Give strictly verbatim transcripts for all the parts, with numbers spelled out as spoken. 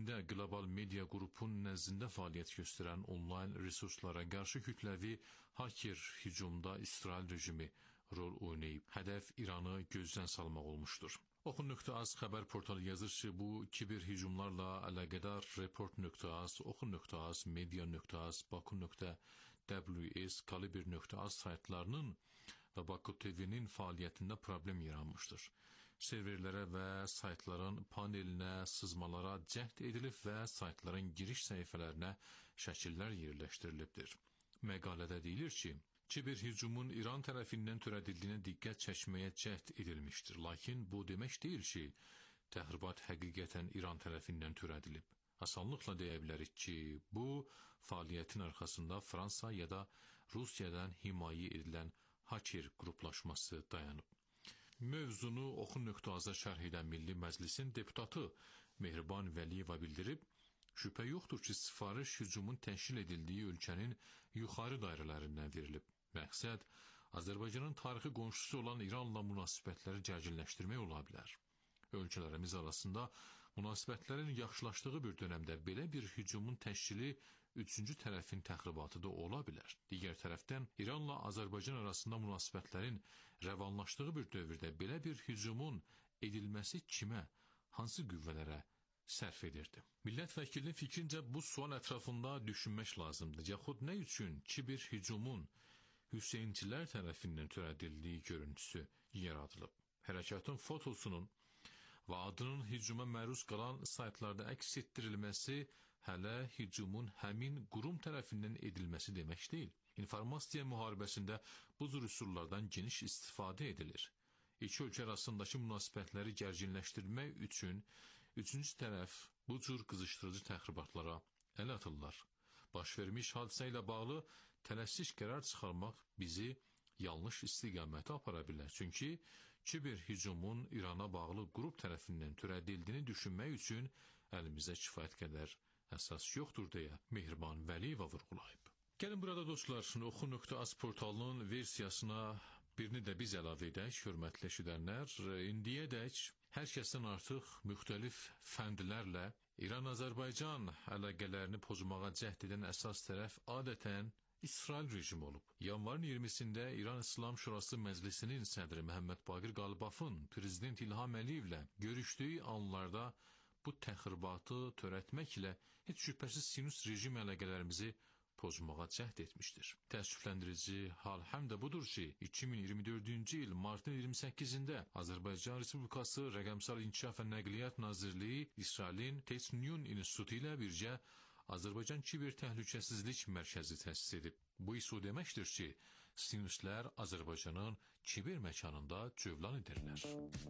dövründə qlobal media qrupun nəzdində fəaliyyət göstərən onlayn resurslara qarşı kütləvi haker hücumda İsrail rejimi rol oynayıb. Hədəf İranı gözdən salmaq olmuşdur. Oxun.az xəbər portalı yazır ki, bu kiber hücumlarla əlaqədar report.az, oxun.az, media.az, bakun.ws, kaliber.az saytlarının və Baku T V'nin fəaliyyətində problem yaranmışdır. Serverlərə və saytların panelinə sızmalara cəhd edilib və saytların giriş səhifələrinə şəkillər yerləşdirilibdir. Məqalədə deyilir ki, kiber hücumun İran tərəfindən törədildiyinə diqqət çəkməyə cəhd edilmişdir. Lakin bu demək deyil ki, təxribat həqiqətən İran tərəfindən törədilib. Asanlıqla deyə bilərik ki, bu fəaliyyətin arxasında Fransa ya da Rusiyadan himayə edilən haker qruplaşması dayanıb. Mövzunu Oxun.az-a şərh edən Milli Məclisin deputatı Mehriban Vəliyeva bildirib, şübhə yoxdur ki, sifariş hücumun təşkil edildiyi ölkənin yuxarı dairələrindən verilib. Məqsəd, Azərbaycanın tarixi qonşusu olan İranla münasibətləri gərginləşdirmək ola bilər. Ölkələrimiz arasında münasibətlərin yaxşılaşdığı bir dönəmdə belə bir hücumun təşkili üçüncü tərəfin təxribatı da ola bilər. Digər tərəfdən, İranla Azərbaycan arasında münasibətlərin rəvanlaşdığı bir dövrdə belə bir hücumun edilməsi kimə, hansı qüvvələrə sərf edirdi? Millət vəkilinin fikrincə bu sual ətrafında düşünmək lazımdır. Yaxud nə üçün kiber hücumun Hüseynçilər tərəfindən törədildiyi görüntüsü yaradılıb? Hərəkatın fotosunun və adının hücuma məruz qalan saytlarda əks etdirilməsi hələ hücumun həmin qurum tərəfindən edilməsi demək deyil. İnformasiya müharibəsində bu cür üsullardan geniş istifadə edilir. İki ölkə arasındakı münasibətləri gərginləşdirmək üçün üçüncü tərəf bu cür qızışdırıcı təxribatlara əl atırlar. Baş vermiş hadisə ilə bağlı tələsik qərar çıxarmaq bizi yanlış istiqamətə apara bilər. Çünki kiber hücumun İrana bağlı qrup tərəfindən törədildiyini düşünmək üçün əlimizdə kifayət qədər əsas yoxdur deyə Mehriban Vəliyeva vurğulayıb. Gəlin burada dostlar, Oxun.az portalının versiyasına birini də biz əlavə edək, hörmətli eşidənlər. İndiyədək hər kəsdən artıq müxtəlif fəndlərlə İran-Azərbaycan əlaqələrini pozmağa cəhd edən əsas tərəf adətən İsrail rejimi olub. Yanvarın iyirmisində İran İslam Şurası Məclisinin sədri Məhəmməd Baqir Qalibafın Prezident İlham Əliyevlə görüşdüyü anlarda bu təxribatı törətməklə heç şübhəsiz sinus rejim əlaqələrimizi pozmağa cəhd etmişdir. Təəssüfləndirici hal həm də budur ki, iki min iyirmi dördüncü il martın iyirmi səkkizində Azərbaycan Respublikası Rəqəmsal İnkişaf və Nəqliyyat Nazirliyi İsrailin Tesniyun İnstitutu ilə birgə Azərbaycan Kiber Təhlükəsizlik Mərkəzi təsis edib. Bu isə o deməkdir ki, sinuslər Azərbaycanın kiber məkanında cövlan edirlər.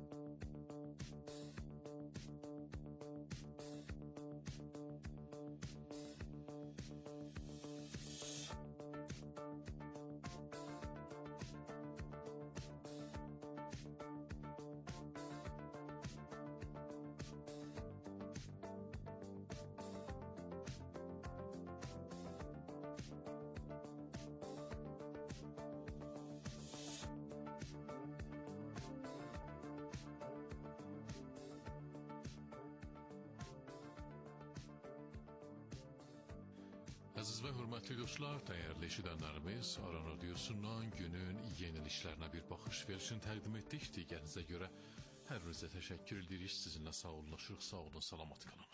Əziz və hörmətli dostlar, dəyərli eşidənlərimiz, Aran Radiosundan günün yeniliklərinə bir baxış verişini təqdim etdik. Digərinizə görə hər birinizə təşəkkür edirik. Sizinlə sağollaşırıq, sağ olun, salamat qalın.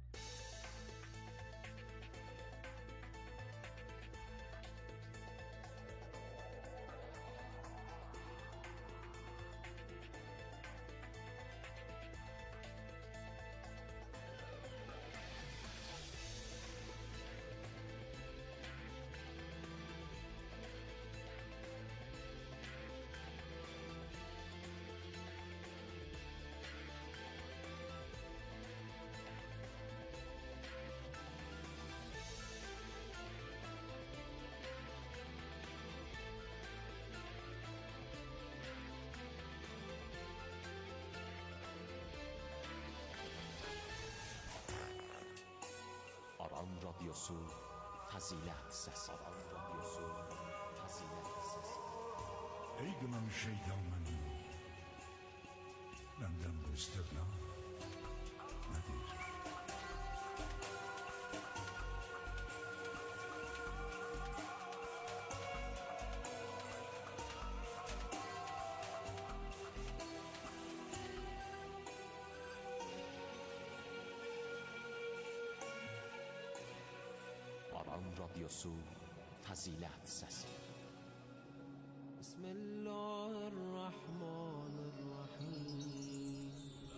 Aran Radyosu Fazilet Sesi. Aran Radyosu Fazilet Sesi. Ey qınamış şeytanın, benden bu istirna nedir? Aran Radyosu Fəzilət Səsi. Bismillahirrahmanirrahim.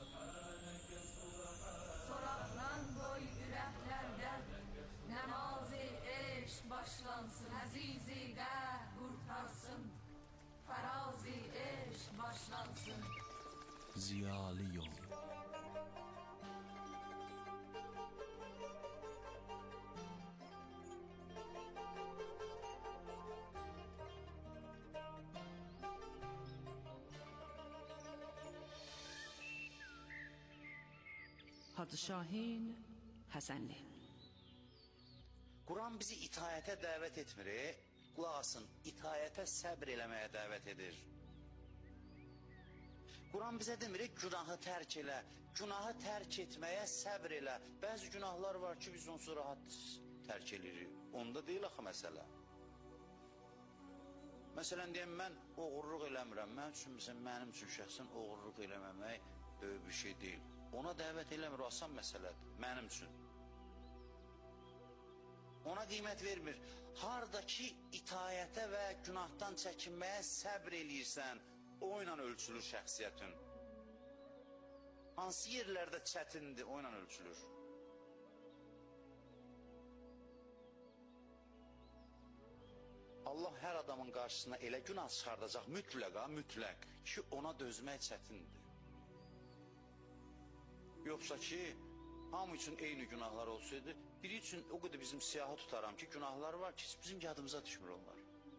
Soraqlan qoy ürəklərdə Nəmazi eşq başlansın. Əzizi qəhr qurtarsın. Fərazi eşq başlansın. Ziyalı yol. Hacı Şahin Həsənli. Quran bizi itayətə dəvət etmir, qulaq asın, itayətə səbr eləməyə dəvət edir. Quran bizə demir, günahı tərk elə, günahı tərk etməyə səbr elə. Bəzi günahlar var ki, biz onsuz rahat tərk edirik. Onda deyil axı məsələ. Məsələn, deyəm, mən oğurluq eləmirəm. Mən üçün, məsələn, mənim üçün şəxsən oğurluq eləməmək böyük bir şey deyil. Ona dəvət eləmir, asan məsələdir, mənim üçün. Ona qiymət vermir. Hardakı itayətə və günahdan çəkinməyə səbr eləyirsən, o ilə ölçülür şəxsiyyətin. Hansı yerlərdə çətindir, o ilə ölçülür. Allah hər adamın qarşısına elə günah çıxardacaq, mütləqa, mütləq ki, ona dözmək çətindir. Yoxsa ki, hamı üçün eyni günahlar olsaydı, biri üçün o qədər bizim siyahı tutaram ki, günahlar var ki, bizim yadımıza düşmür onlar.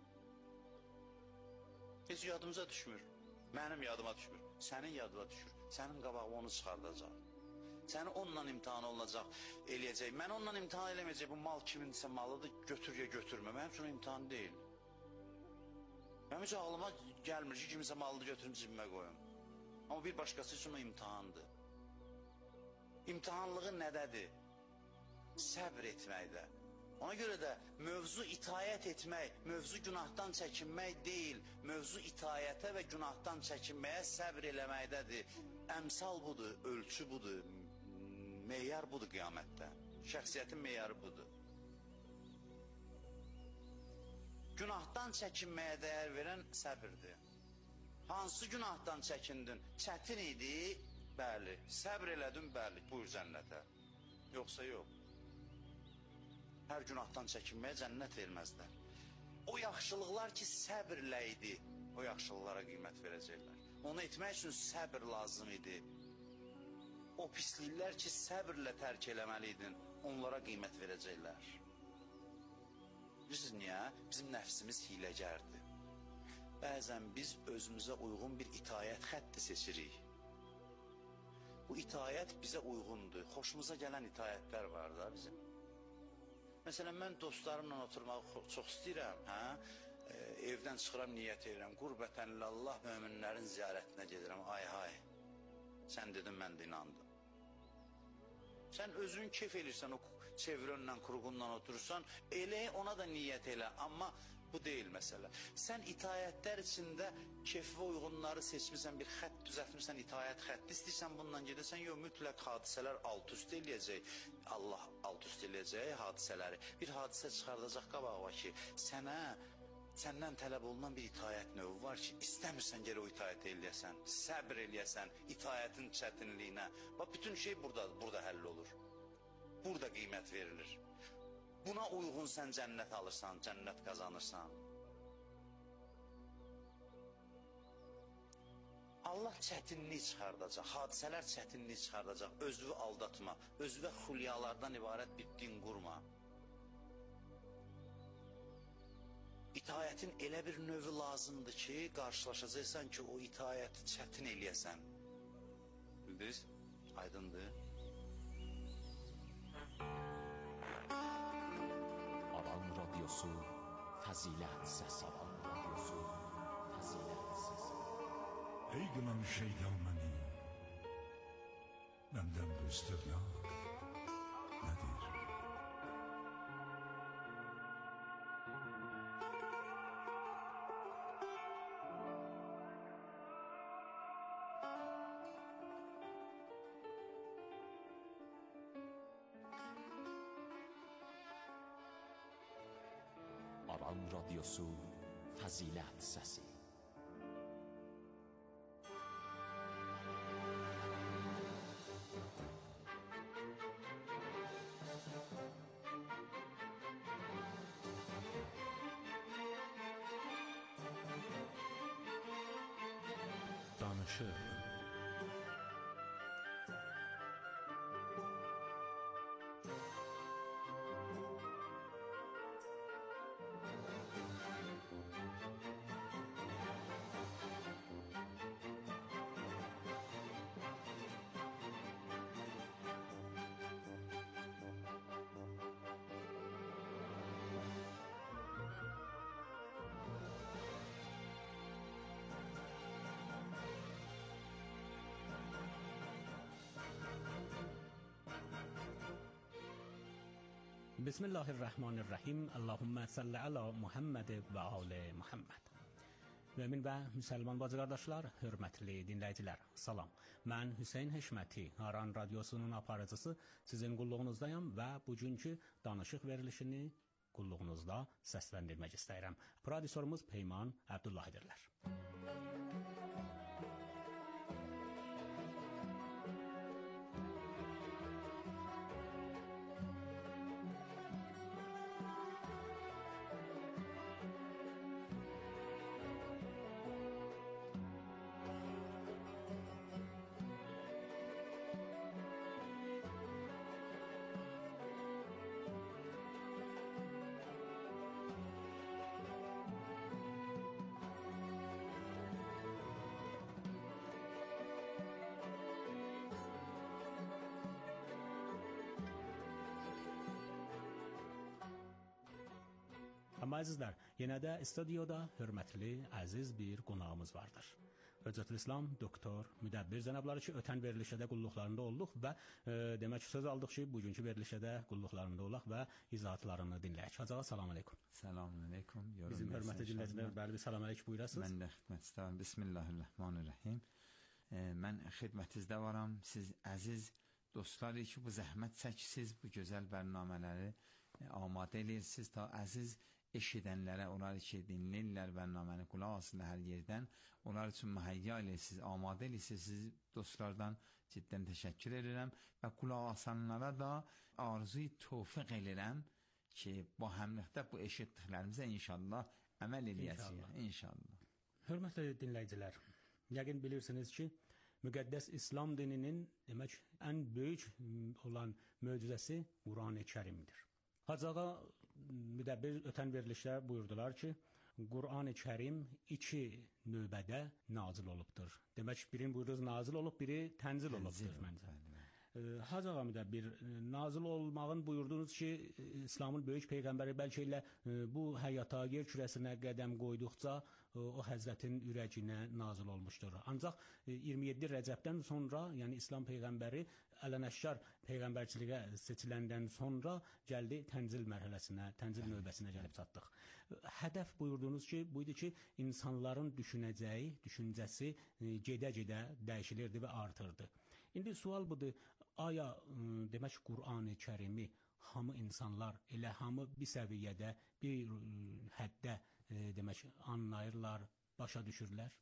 Heç yadımıza düşmür. Mənim yadıma düşmür. Sənin yadıma düşür. Sənin qabağı onu çıxardacaq. Səni onunla imtihan olacaq, eləyəcək. Mən onunla imtihan eləməyəcək. Bu mal kiminsə malıdır, götür ya götürmə. Mənim üçün imtihan deyil. Mənim üçün ağlıma gəlmir ki, kiminsə malıdır, götürüm cibimə qoyum. Amma bir başqası üçün o imtihandır. İmtihanlığı nədədir? Səbr etməkdə. Ona görə də mövzu itayət etmək, mövzu günahdan çəkinmək deyil, mövzu itayətə və günahdan çəkinməyə səbr eləməkdədir. Əmsal budur, ölçü budur, meyar budur qiyamətdə. Şəxsiyyətin meyarı budur. Günahdan çəkinməyə dəyər verən səbirdir. Hansı günahdan çəkindin? Çətin idi, bəli. Səbr elədin, bəli. Buyur cənnətə. Yoxsa yox. Hər günahdan çəkinməyə cənnət verməzlər. O yaxşılıqlar ki, səbirlə idi, o yaxşılıqlara qiymət verəcəklər. Onu etmək üçün səbr lazım idi. O pisliklər ki, səbirlə tərk eləməliydin, onlara qiymət verəcəklər. Bilirsiniz niyə? Bizim nəfsimiz hiləgərdir. Bəzən biz özümüzə uyğun bir itayət xətti seçirik. Bu itayət bizə uyğundur. Xoşumuza gələn itayətlər var da bizim. Məsələn, mən dostlarımla oturmağı çox istəyirəm, hə? E, evdən çıxıram, niyyət edirəm, qurbətənillallah möminlərin ziyarətinə gedirəm, ay hay, sən dedin, mən də inandım. Sən özün keyf elirsən, o çevrənlə, qurğunla oturursan, elə ona da niyyət elə, amma bu deyil məsələ. Sən itayətlər içində keyfə uyğunları seçmirsən, bir xətt düzəltmirsən, itayət xətti istəyirsən, bundan gedəsən, yox, mütləq hadisələr alt-üst eləyəcək, Allah alt-üst eləyəcək hadisələri. Bir hadisə çıxardacaq qabağa ki, sənə, səndən tələb olunan bir itayət növü var ki, istəmirsən geri o itayət eləyəsən, səbr eləyəsən, itayətin çətinliyinə. Bax, bütün şey burada, burada həll olur. Burada qiymət verilir. Buna uyğun sən cənnət alırsan, cənnət qazanırsan. Allah çətinlik çıxardacaq, hadisələr çətinlik çıxardacaq, özünü aldatma, özünə xülyalardan ibarət bir din qurma. İtayətin elə bir növü lazımdır ki, qarşılaşacaqsan ki, o itayəti çətin eləyəsən. Bildiniz? Aydındır. Aran Radyosu Fəzilət Səsi. Aran Radyosu Fəzilət Səsi. Ey qınamış şeytan məni, məndən bu istirna nədir? Aran Radyosu Fazilet Səsi. Danışıq. بسم الله الرحمن الرحیم. اللهم صل علی Muhammed və ali Muhammed. Mömin və müsəlman bacı qardaşlar, hörmətli dinləyicilər, salam. Mən Hüseyn Heşməti, Aran Radyosunun aparıcısı, sizin qulluğunuzdayım və bugünkü danışıq verilişini qulluğunuzda səsləndirmək istəyirəm. Prodüserimiz Peyman Əbdullahidirlər. Amma əzizlər, yenə də studiyada hörmətli, əziz bir qonağımız vardır. Hüccətül İslam doktor Müdəbbir cənabları ki, ötən verilişədə qulluqlarında olduq və e, demək söz aldıq ki, bugünkü verilişədə qulluqlarında olaq və izahatlarını dinləyək. Hacağa salam aleykum. Salam aleykum. Bizim hörmətli dinləyicilər, bəli bir salam aleykum buyurasınız. Mən də xidmət istəyirəm. Bismillahirrahmanirrahim. E, mən xidmətinizdə varam. Siz əziz dostlar ki, bu zəhmət çəkisiz, bu gözəl bərnamələri e, amadə edirsiniz ta əziz eşidənlərə, onlar ki, dinləyirlər bərnaməni, qulaq asırlar hər yerdən, onlar üçün mühəyya edirsiniz, amadə edirsiniz, siz dostlardan ciddən təşəkkür edirəm və qulaq asanlara da arzuyu tövfiq edirəm ki, bu həmlikdə bu eşitdiklərimizə inşallah əməl edəcəyik, inşallah. Hörmətli dinləyicilər, yəqin bilirsiniz ki, müqəddəs İslam dininin demək ən böyük olan möcüzəsi Qurani Kərimdir. Hacağa Müdəbbir ötən verilişdə buyurdular ki, Qurani Kərim iki növbədə nazil olubdur. Demək, birin buyurduğunuz nazil olub, biri tənzil olubdur məncə. Hacağa Müdəbbir, nazil olmağın buyurduğunuz ki, İslamın böyük peyğəmbəri bəlkə ilə bu həyata, yer kürəsinə qədəm qoyduqca o Həzrətin ürəcinə nazil olmuşdur. Ancaq iyirmi yeddi Rəcəbdən sonra, yəni İslam peyğəmbəri ələnəşkar peyğəmbərçiliyə seçiləndən sonra gəldi tənzil mərhələsinə, tənzil növbəsinə gəlib çatdıq. Hədəf buyurduğunuz ki, buydu ki, insanların düşünəcəyi, düşüncəsi gedə-gedə dəyişilirdi və artırdı. İndi sual budur, aya demək Qurani Kərimi hamı insanlar elə hamı bir səviyyədə, bir həddə demək anlayırlar, başa düşürlər?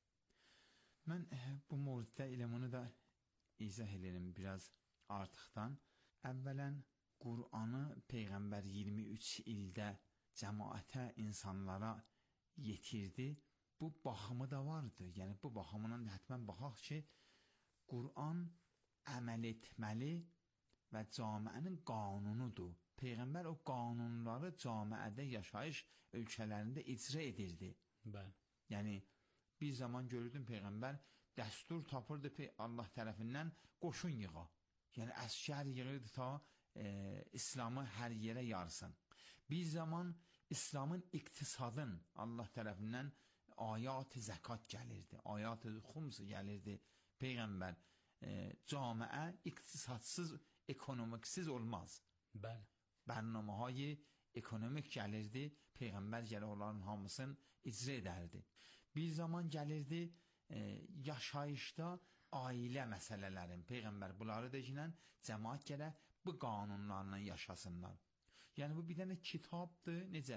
Mən bu mövzuda elə bunu da izah edelim biraz artıqdan. Əvvələn Qur'anı Peyğəmbər iyirmi üç ildə cəmaətə, insanlara yetirdi. Bu baxımı da vardı. Yəni bu baxımından həttəmən baxaq ki, Qur'an əməl etməli və camiənin qanunudur. Peyğəmbər o qanunları camiədə, yaşayış ölkələrində icra edirdi. Bəli. Yəni bir zaman görürdüm Peyğəmbər dəstur tapırdı Allah tərəfindən qoşun yığa. Yəni əskər yığırdı ta e, İslamı hər yerə yarsın. Bir zaman İslamın iqtisadın Allah tərəfindən ayat-ı zəkat gəlirdi, ayat-ı xums gəlirdi. Peyğəmbər e, camiə iqtisadsız, ekonomiksiz olmaz. Bəli. Bərnaməهای ekonomik gəlirdi, Peyğəmbər gələ onların hamısını icra edərdi. Bir zaman gəlirdi e, yaşayışda ailə məsələlərin, Peyğəmbər bunları deyilən cəmaət gələ bu qanunlarla yaşasınlar. Yəni bu bir dənə kitabdır, necə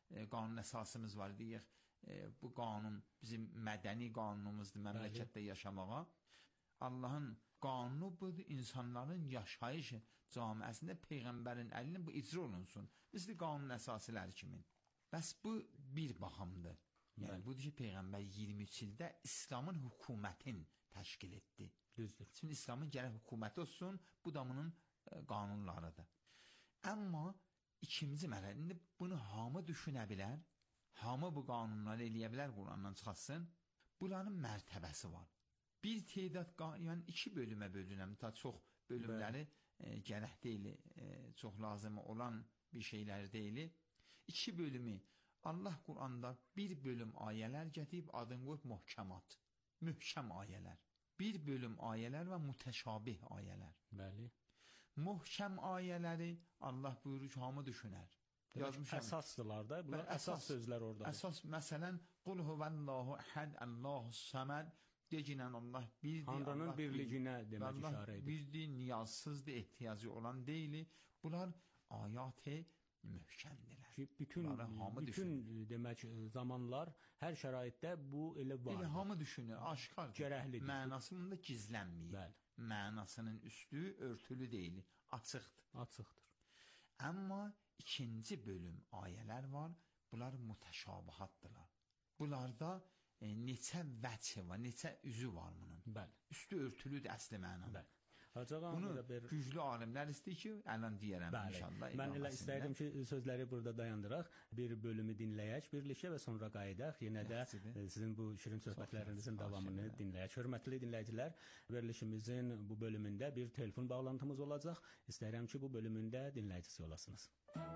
e, qanun əsasımız var deyək, e, bu qanun bizim mədəni qanunumuzdur məmləkətdə yaşamağa. Allahın qanunu budur, insanların yaşayış camiəsində Peyğəmbərin əlində bu icra olunsun. Misli qanun əsasıları kimi. Bəs bu bir baxımdır. Yəni, budur ki, Peyğəmbər iyirmi üç ildə İslamın hökumətin təşkil etdi. Düzdür. Şimdi İslamın gərək hökuməti olsun, bu da bunun e, qanunlarıdır. Amma ikinci mərhələ, indi bunu hamı düşünə bilər, hamı bu qanunları eləyə bilər, Qurandan çıxasın. Bunların mərtəbəsi var. Bir teydad, yəni iki bölümə bölünəm, ta çox bölümləri e, gərək deyil, e, çox lazım olan bir şeylər deyil. İki bölümü, Allah Quranda bir bölüm ayələr gətirib adını qoyub möhkəmat, möhkəm ayələr. Bir bölüm ayələr və mütəşabih ayələr. Bəli. Möhkəm ayələri Allah buyurur ki, hamı düşünər. Yazmışam. Əsasdırlar da, bunlar əsas, əsas sözlər orada. Əsas, məsələn, Qul huvəllahu əhəd, Allahu səməd, decinən Allah birdir. Tanrının birliğinə demək işarə edir. Birdir, niyazsızdır, ehtiyacı olan deyil. Bunlar ayat-ı möhkəmdirlər. Ki, bütün bütün demək zamanlar, hər şəraitdə bu elə var. Elə hamı düşünür, aşkardır. Gərəklidir. Mənasında gizlənməyir. Bəli. Mənasının üstü örtülü deyil, açıqdır. Açıqdır. Amma ikinci bölüm ayələr var, bunlar mütəşabihatdırlar. Bunlarda e, neçə vəçi var, neçə üzü var bunun. Bəli. Üstü örtülüdür əsli mənada. Bəli. Hacağam, bunu bir... güclü alimlər istəyir ki, ələn deyərəm Bəli. inşallah. Mən elə istəyirəm ki, sözləri burada dayandıraq, bir bölümü dinləyək birlikdə və sonra qayıdaq. Yenə də Yaxşıdır. Sizin bu şirin söhbətlərinizin davamını dinləyək. Hörmətli dinləyicilər, verilişimizin bu bölümündə bir telefon bağlantımız olacaq. İstəyirəm ki, bu bölümündə dinləyicisi olasınız.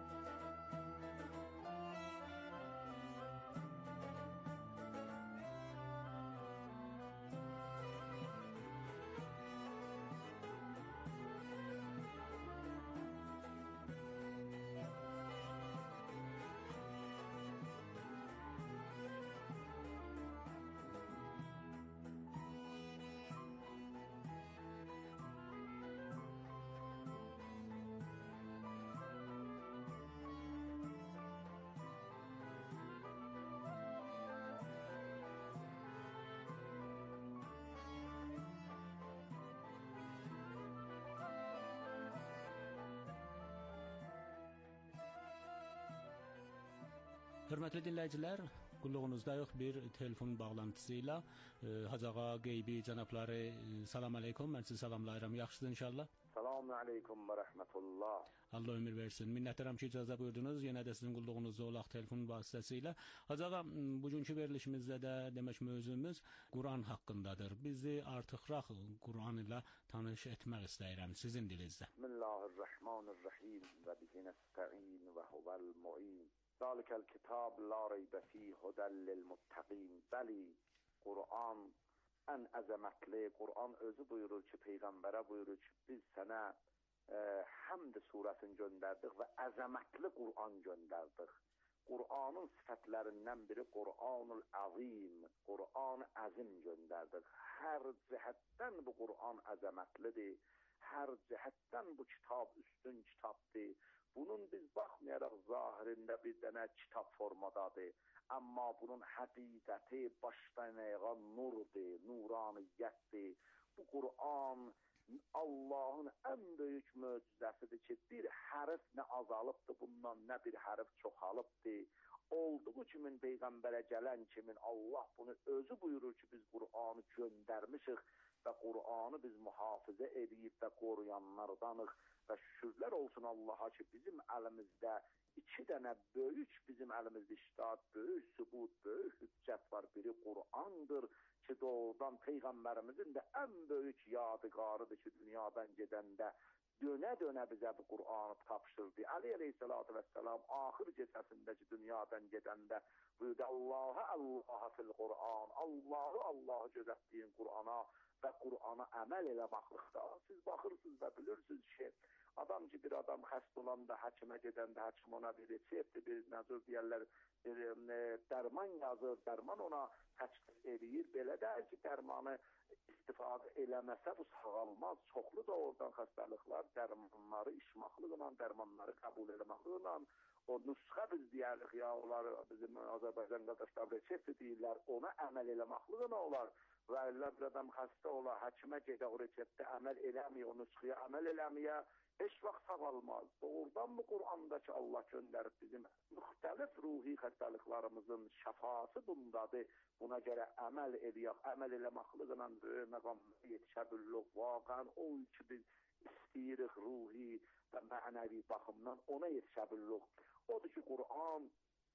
Hörmətli dinləyicilər, qulluğunuzdayıq bir telefon bağlantısı ilə. E, Hacağa qeybi cənabları, e, salam aleykum, mən sizi salamlayıram. Yaxşıdır inşallah. Selamun aleykum və rəhmətullah. Allah ömür versin. Minnətdaram ki, icazə buyurdunuz. Yenə də sizin qulluğunuzda olaq telefon vasitəsilə. Hacağa, bugünkü verilişimizdə də demək mövzumuz Quran haqqındadır. Bizi artıqraq Quran ilə tanış etmək istəyirəm sizin dilinizdə. Bismillahirrahmanirrahim və bihi nəstəin və huvəl mu'in. Zalikəl kitab la reybə fih hudəl lilmuttəqin. Bəli, Quran ən əzəmətli. Quran özü buyurur ki, Peyğəmbərə buyurur ki, biz sənə e, Həmd surəsini göndərdik və əzəmətli Quran göndərdik. Quranın sifətlərindən biri Quranul Azim, Quran əzim göndərdik. Hər cəhətdən bu Quran əzəmətlidir. Hər cəhətdən bu kitab üstün kitabdır. Bunun biz baxmayaraq zahirində bir dənə kitab formadadır. Amma bunun həqiqəti başdan ayağa nurdur, nuraniyyətdir. Bu Quran Allahın ən böyük möcüzəsidir ki, bir hərf nə azalıbdır bundan, nə bir hərf çoxalıbdır. Olduğu kimin Peyğəmbərə gələn kimin Allah bunu özü buyurur ki, biz Quranı göndərmişik və Quranı biz mühafizə edib və qoruyanlardanıq. Və şükürlər olsun Allaha ki, bizim əlimizdə iki dənə böyük, bizim əlimizdə iştahat, böyük sübut, böyük hüccət var. Biri Qurandır ki, doğrudan Peyğəmbərimizin də ən böyük yadigarıdır ki, dünyadan gedəndə dönə-dönə bizə bu Quranı tapşırdı. Əli əleyhissalatu vəssalam axır gecəsində ki, dünyadan gedəndə buyurdu, Allah'a Allah'a fil Quran, Allah'ı Allah'ı gözətdiyin Qurana və Qurana əməl elə baxlıqda. Siz baxırsınız və bilirsiniz ki, adam ki, bir adam xəst olanda, həkimə gedəndə, həkim ona bir resepti, bir nəzir deyərlər, bir e, dərman yazır, dərman ona təşxis eləyir. Belə deyil ki, dərmanı istifadə eləməsə bu sağalmaz. Çoxlu da oradan xəstəliklər, dərmanları içməklə, dərmanları qəbul eləməklə o nüsxə biz deyərik ya, onlar bizim Azərbaycan qardaşlar resepti deyirlər, ona əməl eləməklidir nə olar? Və elə bir adam xəstə olar, həkimə gedə o reseptə əməl eləməyə, o nüsxəyə əməl eləməyə, heç vaxt sağalmaz. Doğrudan bu Qur'andakı Allah göndərib bizim müxtəlif ruhi xəstəliklərimizin şəfası bundadır. Buna görə əməl eləyək, əməl eləməklidirlə böyük məqamlara yetişə bilirik. Vaqən o ki biz istəyirik ruhi və mənəvi baxımdan ona yetişə bilirik. Odur ki, Qur'an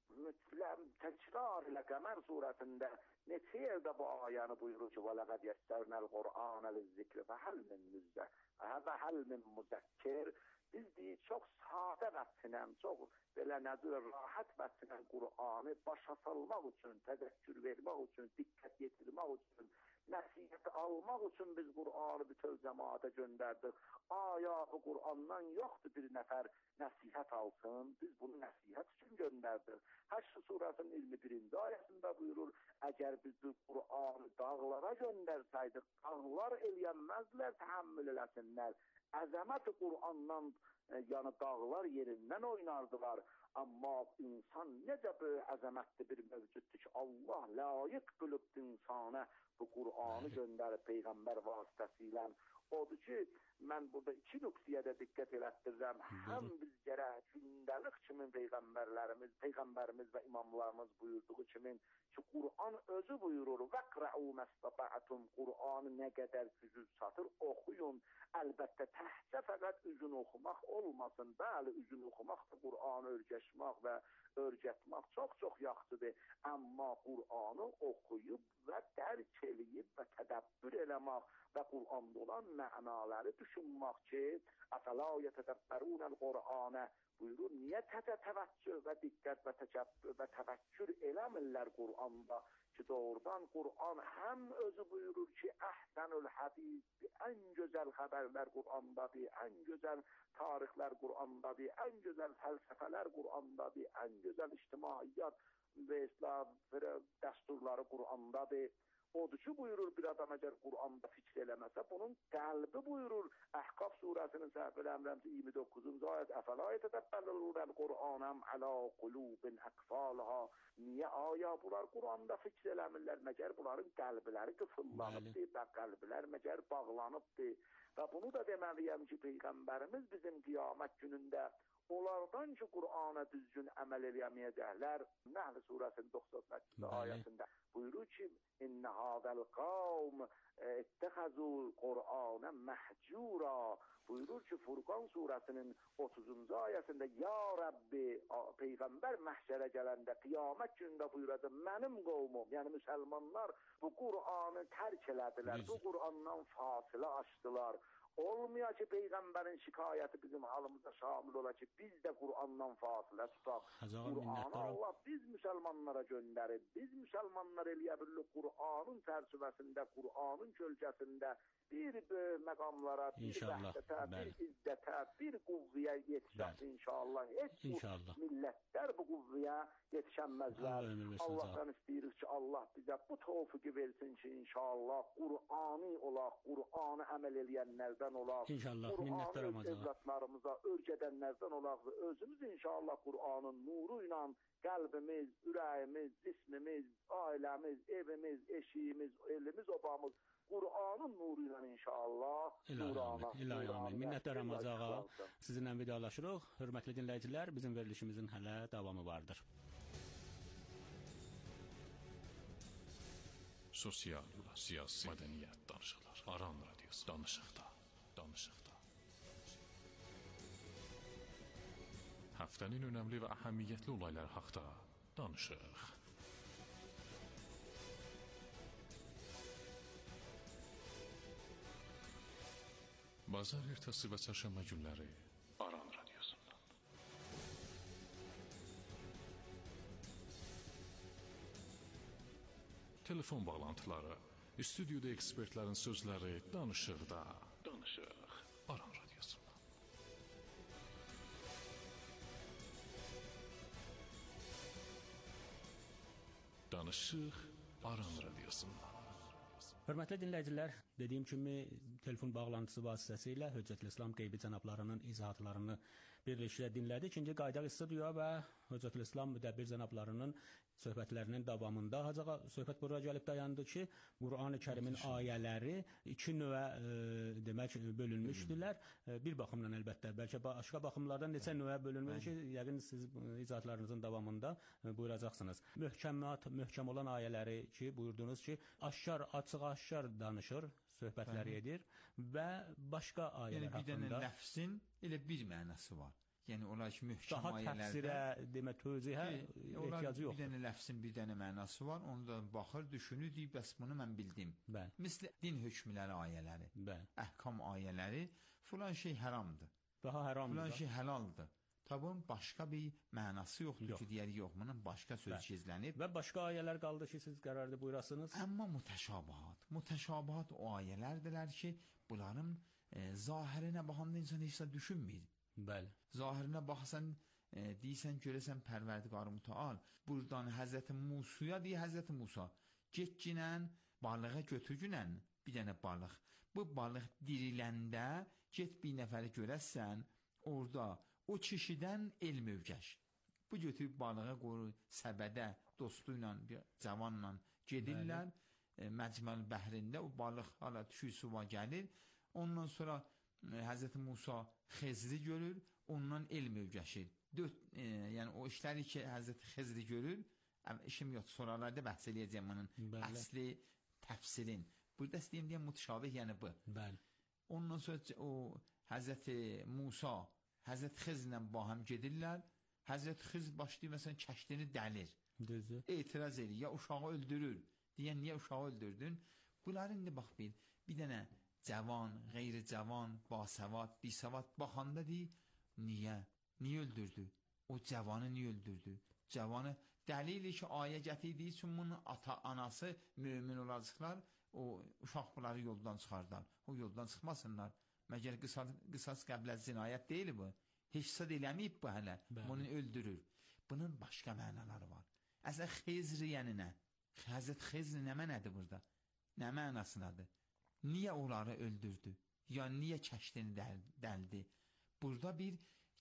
mütləq təkrar ilə Qəmər surəsində neçə yerdə bu ayəni buyurur ki, وَلَقَدْ يَسَّرْنَا الْقُرْآنَ لِلذِّكْرِ فَهَلْ مِن مُّدَّكِرٍ فَهَلْ مِن مُّدَّكِرٍ. Biz deyik, çox sadə vəsinlə, çox belə nədir, rahat vəsinlə Qur'anı başa salmaq üçün, təzəkkür vermək üçün, diqqət yetirmək üçün, nəsihət almaq üçün biz Qur'anı bütün cəmaata göndərdik. Aya bu Qur'andan yoxdur bir nəfər nəsihət alsın, biz bunu nəsihət üçün göndərdik. Həşr surəsinin iyirmi birinci ayəsində buyurur, əgər biz bu Qur'anı dağlara göndərsəydik, dağlar eləyənməzlər, təhəmmül eləsinlər. Əzəmət Qur'andan, yəni dağlar yerindən oynardılar. Amma insan necə böyük əzəmətli bir mövcuddur ki, Allah layiq bilib insana bu Qur'anı göndərib Peyğəmbər vasitəsilə. Odur ki, mən burada iki nöqtəyə də diqqət elətdirirəm. Həm biz gərək gündəlik kimin Peyğəmbərlərimiz, Peyğəmbərimiz və imamlarımız buyurduğu kimin ki, Qur'an özü buyurur, وَقْرَعُوا مَسْتَطَعْتُمْ. Qur'anı nə qədər gücünüz çatır, oxuyun. Əlbəttə təhcə fəqət üzün oxumaq olmasın. Bəli, üzün oxumaq da Qur'anı örgəşmək və örgətmək çox-çox yaxşıdır. Amma Qur'anı oxuyub və dərk eləyib və tədəbbür eləmək və Qur'anda olan mənaları düşünmək ki, əfələ yətədəbbərunəl Qur'anə buyurur, niyə təvəccüh və diqqət və təkəbbür və təvəkkür eləmirlər Qur'anda ki, doğrudan Qur'an həm özü buyurur ki, əhsənül hədis, ən gözəl xəbərlər Qur'andadır, ən gözəl tarixlər Qur'andadır, ən gözəl fəlsəfələr Qur'andadır, ən gözəl ictimaiyyat və İslam dəsturları Qur'andadır. Odur ki, buyurur bir adam əgər Qur'anda fikr eləməsə, bunun qəlbi buyurur. Əhqaf surəsinin səhv eləmirəmsə iyirmi doqquzuncu ayət, əfələ yətədəbbərunəl Qur'anəm ələ qulubin əqfalha. Niyə aya bunlar Qur'anda fikr eləmirlər? Məgər bunların qəlbləri qıfıllanıbdır və qəlblər məgər bağlanıbdır. Və bunu da deməliyəm ki, Peyğəmbərimiz bizim qiyamət günündə onlardan ki, Qur'ana düzgün əməl eləyəməyəcəklər, Nəhl surəsinin doxsan səkkizinci ayəsində buyurur ki, İnnə hādəl qavm ittəxəzul Qur'anə məhcura. Buyurur ki, Furqan surəsinin otuzuncu ayəsində, Ya Rəbbi, Peyğəmbər məhşərə gələndə, qiyamət gündə buyuradı, mənim qovmum, yəni müsəlmanlar bu Qur'anı tərk elədilər, bu Qur'andan fasilə açdılar. Olmuyor ki, Peyğəmbərin şikayəti bizim halımıza şamil ola ki, biz də Qur'andan fasilə tutaq. Qur'anı Allah biz müsəlmanlara göndərib, biz müsəlmanlar eləyə bilirik Qur'anın çərçivəsində, Qur'anın kölgəsində bir böyük məqamlara, bir vəhdətə, bir izzətə, bir quvviyə yetişək inşallah. Heç bu millətlər bu quvviyə yetişənməzlər. Allahdan istəyirik ki, Allah bizə bu tövfiqi versin ki, inşallah Qur'ani olaq, Qur'anı əməl eləyənlərdən olaq, Qur'anı öz evlatlarımıza örgədənlərdən olaq və özümüz inşallah Qur'anın nuru ilə qəlbimiz, ürəyimiz, cismimiz, ailəmiz, evimiz, eşiyimiz, elimiz, obamız Qur'anın nuru ilə inşallah nurana. İlahi amin. Minnətdaram Hacı ağa. Sizinlə vidalaşırıq. Hörmətli dinləyicilər, bizim verilişimizin hələ davamı vardır. Sosial, siyasi, mədəniyyət danışıqlar. Aran radiosu. Danışıqda. Danışıqda. Həftənin önəmli və əhəmiyyətli olaylar haqda danışıq. Bazar ertəsi və çərşənbə günləri Aran radiosundan. Telefon bağlantıları, stüdyoda ekspertlərin sözləri, danışıqda. Danışıq Aran radiosundan. Danışıq Aran radiosundan. Hörmətli dinləyicilər, Dediyim kimi, telefon bağlantısı vasitəsilə Höccətül İslam Qeybi cənablarının izahatlarını birlikdə dinlədik. İkinci qayda istidiyo və Höccətül İslam müdəbbir cənablarının söhbətlərinin davamında Hacığa söhbət bura gəlib dayandı ki, Qur'an-ı Kərimin ayələri iki növə e, demək bölünmüşdülər. E, bir baxımdan əlbəttə, bəlkə başqa baxımlardan neçə növə bölünmüş ki, yəqin siz izahatlarınızın davamında e, buyuracaqsınız. Möhkəmat, möhkəm olan ayələri ki, buyurdunuz ki, aşkar, açıq-aşkar danışır, söhbətləri edir və başqa ayələr yəni, haqqında. Yəni bir dənə ləfsin elə bir mənası var. Yəni onlar ki, möhkəm daha ayələrdə təfsirə, demə, tövzihə ehtiyacı yoxdur. Bir dənə ləfsin bir dənə mənası var. Onu da baxır, düşünür, deyir, bəs bunu mən bildim. Bəli. Misli din hökmləri ayələri, Bəli. əhkam ayələri, filan şey haramdır. Daha haramdır. Filan da. şey həlaldır. Tabii başqa bir mənası yoxdur Yox. ki, deyər yox, bunun başqa söz Bəli. gizlənib. Və başqa ayələr qaldı ki, siz qərarda buyurasınız. Amma mütəşabihat. Mütəşabihat o ayələrdirlər ki, bunların e, zahirinə baxanda insan heç də düşünmür. Bəli. Zahirinə baxsan, e, deyirsən, görəsən Pərverdigar Mütəal, buradan Həzrəti Musaya deyir, Həzrəti Musa, get ginən, balığa götürgünən bir dənə balıq. Bu balıq diriləndə, get bir nəfəri görəsən, orada o kişidən elm övgəş. Bu götürüb balığa qoyur, səbədə, dostu ilə, bir cavanla gedirlər, e, Məcməl bəhrində, o balıq hala düşür suva gəlir, ondan sonra e, Həzrəti Musa Xezri görür, ondan elm övgəşir. Dörd, e, yəni o işləri ki, Həzrəti Xezri görür, işim yox, sonralarda bəhs eləyəcəm bunun Bəli. əsli təfsirin. Burada istəyim deyəm, mütəşabih, yəni bu. Bəli. Ondan sonra o Həzrəti Musa, Həzrəti Xezrlə bahəm gedirlər, Həzrəti Xezr başlayır, məsələn, kəşdini dəlir. Düzdür. Etiraz edir, ya uşağı öldürür, deyən, niyə uşağı öldürdün? Bunlar indi bax, bir, bir dənə cavan, qeyri-cavan, basavad, bisavad baxanda deyir, niyə? Niyə öldürdü? O cavanı niyə öldürdü? Cavanı dəlili ki, ayə gətirdiyi üçün bunun ata, anası mümin olacaqlar, o uşaq bunları yoldan çıxardılar. O yoldan çıxmasınlar. Məgər qısas, qısas qəblə zinayət deyil bu. Heç sad eləməyib bu hələ. Bəli. Bunu öldürür. Bunun başqa mənaları var. Əslən, Xezri yəni nə? Həzrət Xezri nə mənədir burada? Nə mənasındadır? Niyə onları öldürdü? Ya niyə kəşdini dəl dəldi? Burada bir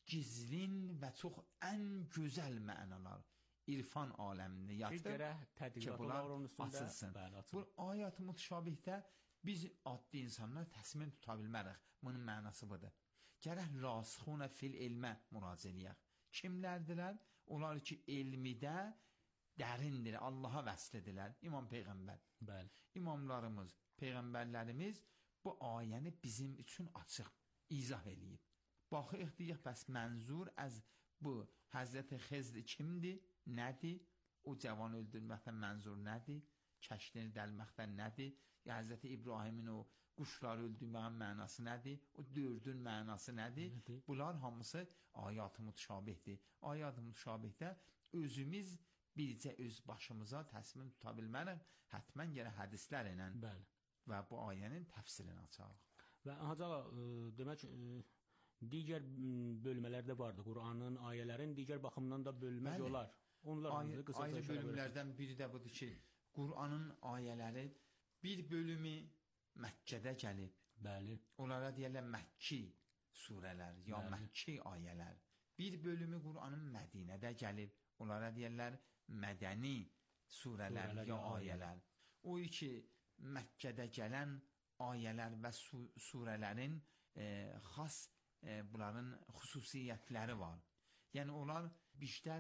gizlin və çox ən gözəl mənalar irfan aləmində yatır. Bir gərək tədqiqat olar onun üstündə. Asılsın. Bəli, Bu ayat-ı mütəşabihdə biz adlı insanlar təsmin tuta bilmərik. Bunun mənası budur. Gərək rasixunə fil elmə müraciə eləyək. Kimlərdilər? Onlar ki, elmidə dərindir, Allaha vəslidirlər. İmam Peyğəmbər. Bəli. İmamlarımız, Peyğəmbərlərimiz bu ayəni bizim üçün açıq izah eləyib. Baxıq deyək, bəs mənzur az bu Həzrəti Xezr kimdir, nədir? O cavan öldürməkdən mənzur nədir? Kəşdini dəlməkdən nədir? Ya Həzrəti İbrahimin o quşları öldürməyin mənası nədir? O dördün mənası nədir? Nədir? Bunlar hamısı ayat-ı mütəşabihdir. Ayat-ı mütəşabihdə özümüz bircə öz başımıza təsmin tuta bilmərik, hətmən gərək hədislər ilə Bəli. və bu ayənin təfsirini açaq. Və Hacı ağa, e, demək e, digər bölmələr də vardı. Qur'anın, ayələrin digər baxımdan da bölmək Bəli. olar. Onlar Ayrı, qısaca ayrı işarə bölümlərdən biri də budur ki, Qur'anın ayələri bir bölümü Məkkədə gəlib. Bəli. Onlara deyirlər Məkki surələr, ya Bəli. Məkki ayələr. Bir bölümü Qur'anın Mədinədə gəlib. Onlara deyirlər Mədəni surələr, Surələr, ya ya ayələr. O iki Məkkədə gələn ayələr və su surələrin e, xas e, bunların xüsusiyyətləri var. Yəni onlar biştər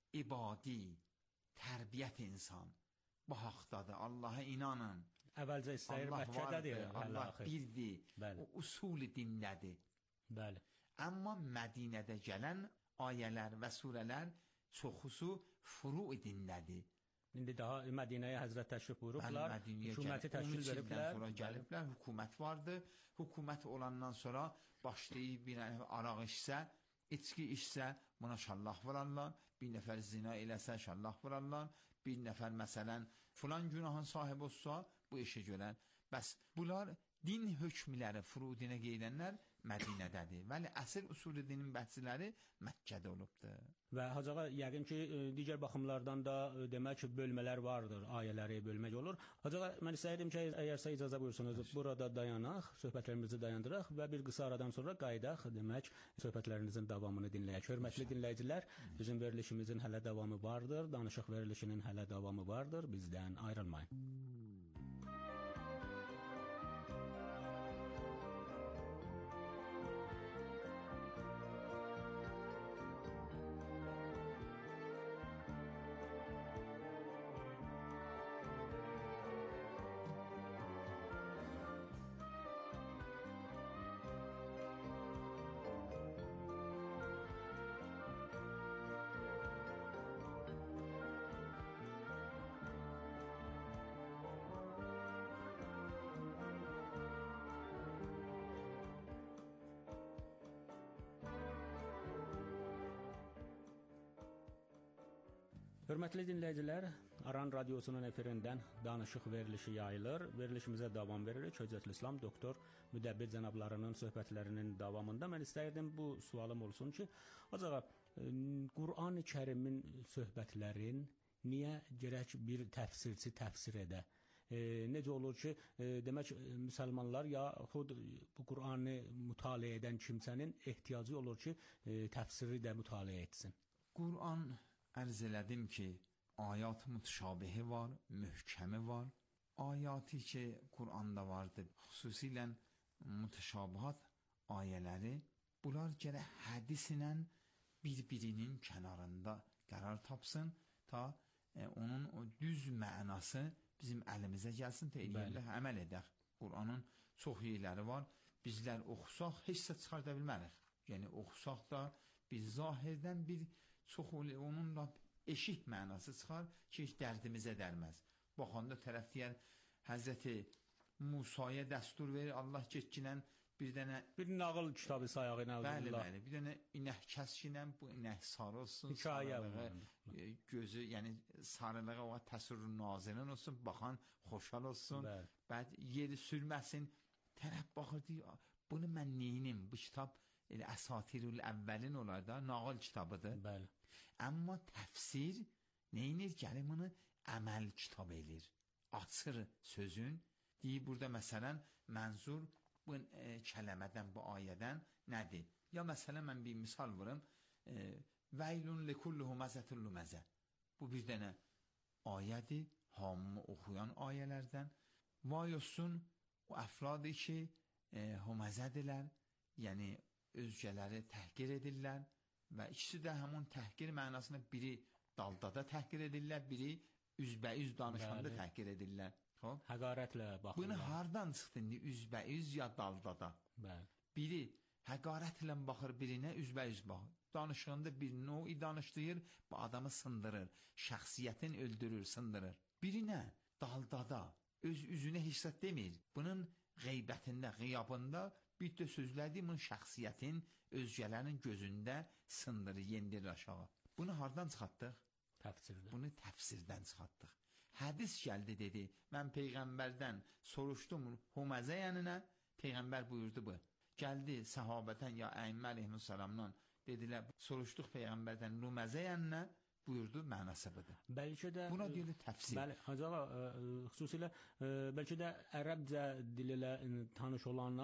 ibadi, tərbiyyət insan. Bu haqdadır, Allaha inanın. Əvvəlcə istəyir Allah Məkkədədir. vardır, Allah birdir, Bəli. o usul dindədir. Bəli. Amma Mədinədə gələn ayələr və surələr çoxusu furu dindədir. İndi daha Mədinəyə Həzrət təşrif buyurublar, hökuməti təşkil veriblər. Sonra gəliblər, hökumət vardı. Hökumət olandan sonra başlayıb bir araq içsə, içki içsə, buna şallah vurarlar. Bir nəfər zina eləsə, şallah vurarlar. Bir nəfər məsələn, filan günahın sahibi olsa, bu işə görər. Bəs bunlar din hökmləri, furudinə qeydənlər Mədinədədir. Vəli əsl usul dinin bəhsləri Məkkədə olubdur. Və Hacı ağa, yəqin ki, digər baxımlardan da demək bölmələr vardır, ayələri bölmək olur. Hacı ağa, mən istəyirdim ki, əgərsə icazə buyursanız, burada dayanaq, söhbətlərimizi dayandıraq və bir qısa aradan sonra qayıdaq, demək, söhbətlərinizin davamını dinləyək. Hörmətli dinləyicilər, bizim verilişimizin hələ davamı vardır, danışıq verilişinin hələ davamı vardır, bizdən ayrılmayın. Hörmətli dinləyicilər, Aran Radiosunun efirindən danışıq verilişi yayılır. Verilişimizə davam veririk. Hüccətül İslam doktor Müdəbbir cənablarının söhbətlərinin davamında mən istəyirdim bu sualım olsun ki, acaba Qur'an-ı Kərimin söhbətlərin niyə gərək bir təfsirçi təfsir edə? E, necə olur ki, e, demək müsəlmanlar ya xud bu Qur'anı mütaliə edən kimsənin ehtiyacı olur ki, e, təfsiri də mütaliə etsin. Qur'an ərz elədim ki, ayat mütəşabihi var, möhkəmi var. Ayatı ki, Qur'anda vardır, xüsusilə mütəşabihat ayələri, bunlar gərək hədislə bir-birinin kənarında qərar tapsın, ta e, onun o düz mənası bizim əlimizə gəlsin, ta eləyəndə əməl edək. Qur'anın çox yerləri var, bizlər oxusaq, heç də çıxarda bilmərik. Yəni, oxusaq da biz zahirdən bir çox onunla eşit mənası çıxar ki, heç dərdimizə dərməz. Baxanda tərəf deyər, Həzrəti Musaya dəstur verir, Allah keçkinən bir dənə... Bir nağıl kitabı sayağı ilə. Bəli, bəli, bir dənə inək kəskinən, bu inək sarı olsun, sarılığı, gözü, yəni sarılığı o təsürrü nazirin olsun, baxan xoşal olsun, bəd yeri sürməsin, tərəf baxır deyir, bunu mən neyinim, bu kitab elə əsatirül əvvəlin olar da, nağıl kitabıdır. Bəli. Amma təfsir neynir? Gəlir bunu əməl kitab edir. Açır sözün. Deyir, burada məsələn, mənzur bu e, kələmədən, bu ayədən nədir? Ya məsələn, mən bir misal vurum. E, Vəylun likullu huməzətun luməzə. Bu bir dənə ayədir, hamı oxuyan ayələrdən. Vay olsun, o əfradı ki, e, huməzədirlər, yəni özgələri təhqir edirlər. Və ikisi də həmin təhqir mənasını biri daldada təhqir edirlər, biri üzbəüz danışanda təhqir edirlər. Həqarətlə baxırlar. Bunu hardan çıxdı indi üzbəüz ya daldada? Bəli. Biri həqarətlə baxır, birinə üzbəüz baxır. Danışığında bir növ danışdırır, bu adamı sındırır, şəxsiyyətin öldürür, sındırır. Birinə daldada, öz üzünə hissət demir. Bunun qeybətində, qiyabında bir də sözlədiyi bunun şəxsiyyətin özgələrin gözündə sındırır, yendirir aşağı. Bunu hardan çıxartdıq? Təfsirdən. Bunu təfsirdən çıxartdıq. Hədis gəldi dedi, mən Peyğəmbərdən soruşdum, huməzə yəni nə? Peyğəmbər buyurdu bu. Gəldi səhabətən ya əimmə əleyhissalamdan dedilər, soruşduq Peyğəmbərdən, luməzə yəni nə? Buyurdu, mənası budur. Bəlkə də buna deyilir təfsir. Bəli, Hacı ağa, xüsusilə bəlkə də ərəbcə dil ilə tanış olana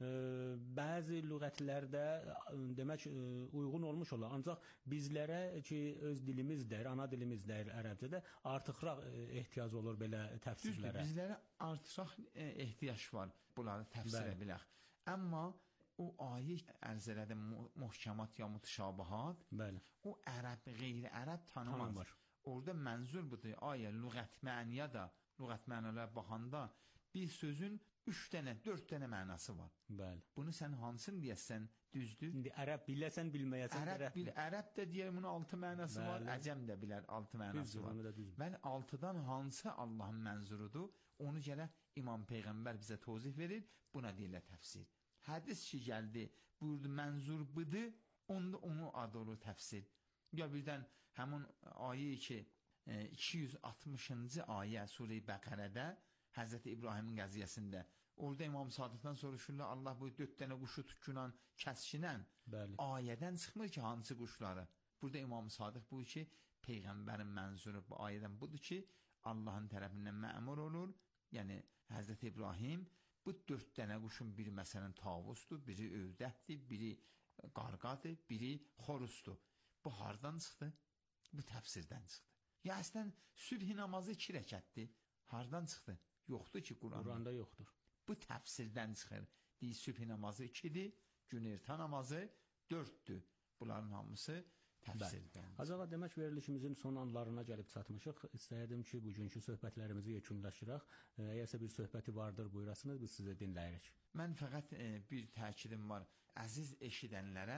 bəzi lüğətlərdə demək uyğun olmuş olar. Ancaq bizlərə ki öz dilimizdir, ana dilimizdir ərəbcədə artıqraq ehtiyac olur belə təfsirlərə. Düzdür, bizlərə artıqraq ehtiyac var bunları təfsirə bilək. Amma o ayə ərz elədi muhkəmat ya mütəşabihat, o ərəb, qeyri-ərəb tanımaz. Tanımır. Orada mənzur budur, ayə lüğət məniyə də, lüğət məniyə baxanda bir sözün üç dənə, dörd dənə mənası var. Bəli. Bunu sən hansını deyəsən düzdür? İndi ərəb biləsən, bilməyəsən. Ərəb, bil, ərəb də deyər, bunun altı mənası Bəli. Var, əcəm də bilər, altı mənası düzdür, var. Bəli, altıdan hansı Allahın mənzurudur, onu gələ İmam Peyğəmbər bizə tozih verir, buna deyirlər təfsir. Hədis ki gəldi, buyurdu mənzur budur, onda onu adı olur təfsir. Ya birdən həmin ayə ki iki yüz altmışıncı ayə Sure-i Bəqərədə Həzrəti İbrahimin qəziyyəsində Orada İmam Sadiqdən soruşurlar, Allah bu dörd dənə quşu tutkunan kəskinən Bəli. ayədən çıxmır ki, hansı quşları. Burada İmam Sadiq bu ki, Peyğəmbərin mənzuru bu ayədən budur ki, Allahın tərəfindən məmur olur. Yəni Həzrət İbrahim bu dörd dənə quşun biri məsələn tavusdur, biri ördəkdir, biri qarqadır, biri xoruzdur. Bu hardan çıxdı? Bu təfsirdən çıxdı. Ya əslən sübh namazı iki rəkətdir. Hardan çıxdı? Yoxdur ki Quranda. Quranda yoxdur. Bu təfsirdən çıxır. Deyir sübh namazı ikidir, gün ertə namazı dörddür. Bunların hamısı təfsirdən. Hacı ağa, demək verilişimizin son anlarına gəlib çatmışıq. İstəyirdim ki, bugünkü söhbətlərimizi yekunlaşdıraq. Əgərsə bir söhbəti vardır, buyurasınız, biz sizi dinləyirik. Mən fəqət e, bir təkidim var. Əziz eşidənlərə,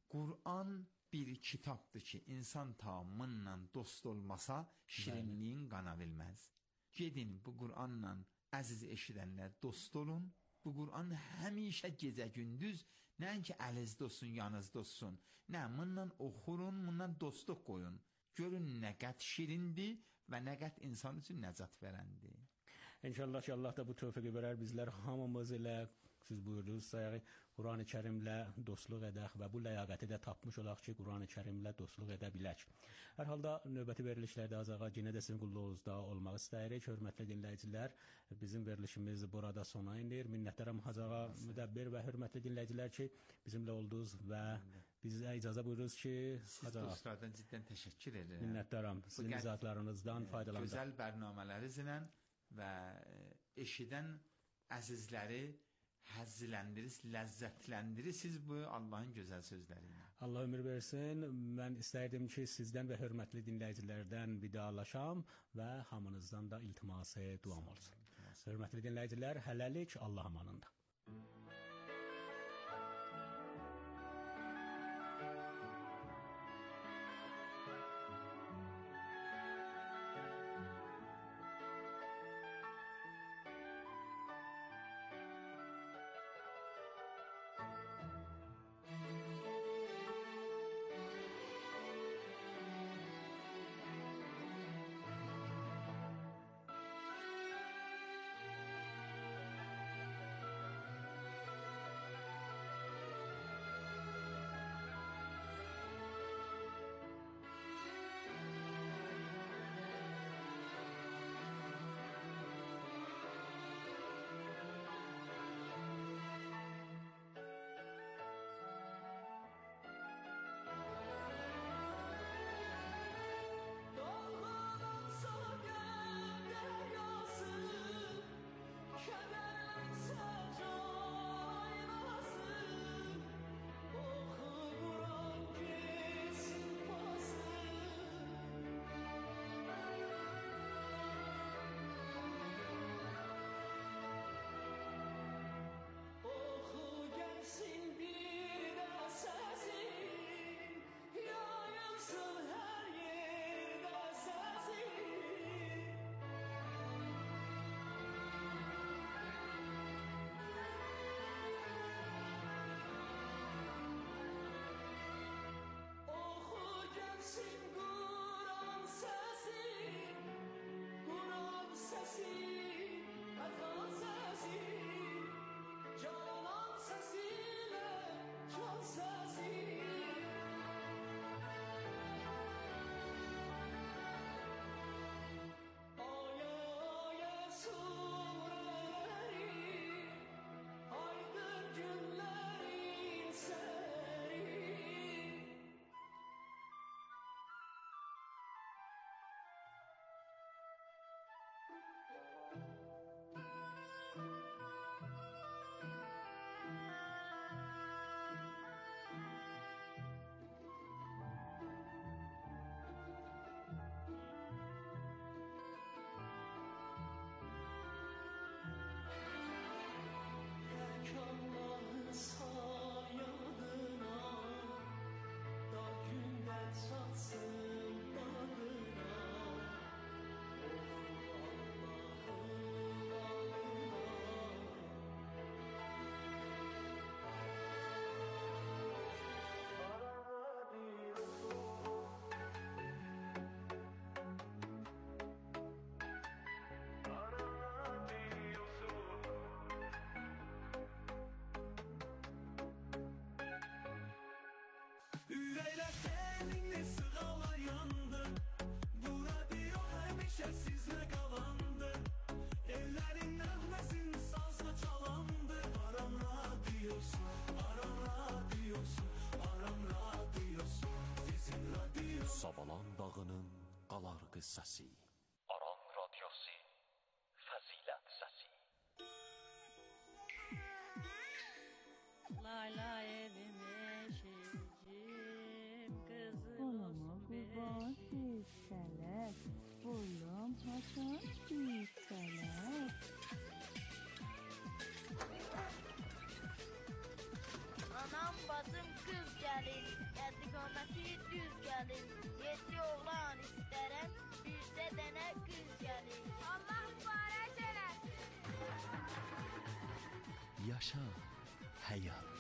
Qur'an bir kitabdır ki, insan tamamıyla dost olmasa, şirinliyin qana bilməz. Gedin bu Qur'anla əziz eşidənlər dost olun. Bu Qur'an həmişə gecə gündüz nəinki əlinizdə olsun, yanınızda olsun. Nə, bununla oxurun, bununla dostluq qoyun. Görün nə qət şirindir və nə qət insan üçün nəcat verəndir. İnşallah ki, Allah da bu tövfiqi verər bizlər hamımız ilə, siz buyurdunuz, sayığı Quran-ı Kərimlə dostluq edək və bu ləyaqəti də tapmış olaq ki, Quran-ı Kərimlə dostluq edə bilək. Hər halda növbəti verilişlərdə az ağa yenə də sizin qulluğunuzda olmaq istəyirik. Hörmətli dinləyicilər, bizim verilişimiz burada sona inir. Minnətdaram Hacı ağa Müdəbbir və hörmətli dinləyicilər ki, bizimlə oldunuz və bizə icazə buyururuz ki, siz dostlardan ciddən təşəkkür edirəm. Minnətdaram. Sizin izahlarınızdan faydalandım. Gözəl bərnamələrinizlə və eşidən əzizləri həzzləndirir, ləzzətləndirir bu Allahın gözəl sözləri ilə. Allah ömür versin. Mən istərdim ki, sizdən və hörmətli dinləyicilərdən vidalaşam və hamınızdan da iltiması duam olsun. Hörmətli dinləyicilər, hələlik Allah amanında. qıssası. Aran Radyosu Fəzilət Səsi. Layla evim eşicim, kızım olsun beşik. Selek, oğlum hasan bir selek. Anam bacım kız gelin, geldi kometi düz gelin. Yedi oğlan isterem, bir de dene kız gelin. Allah mübarek eləsin. Yaşa həyat.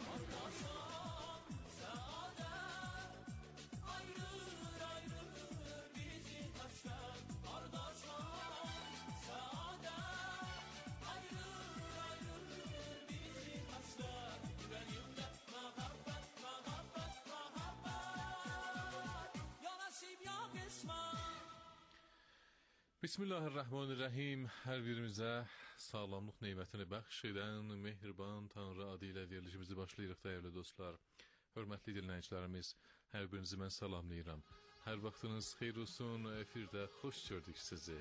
Bismillahirrahmanirrahim. Hər birimizə sağlamlıq neymətini bəxş edən mehriban Tanrı adı ilə verilişimizi başlayırıq dəyərli dostlar. Hörmətli dinləyicilərimiz, hər birinizi mən salamlayıram. Hər vaxtınız xeyir olsun, efirdə xoş gördük sizi.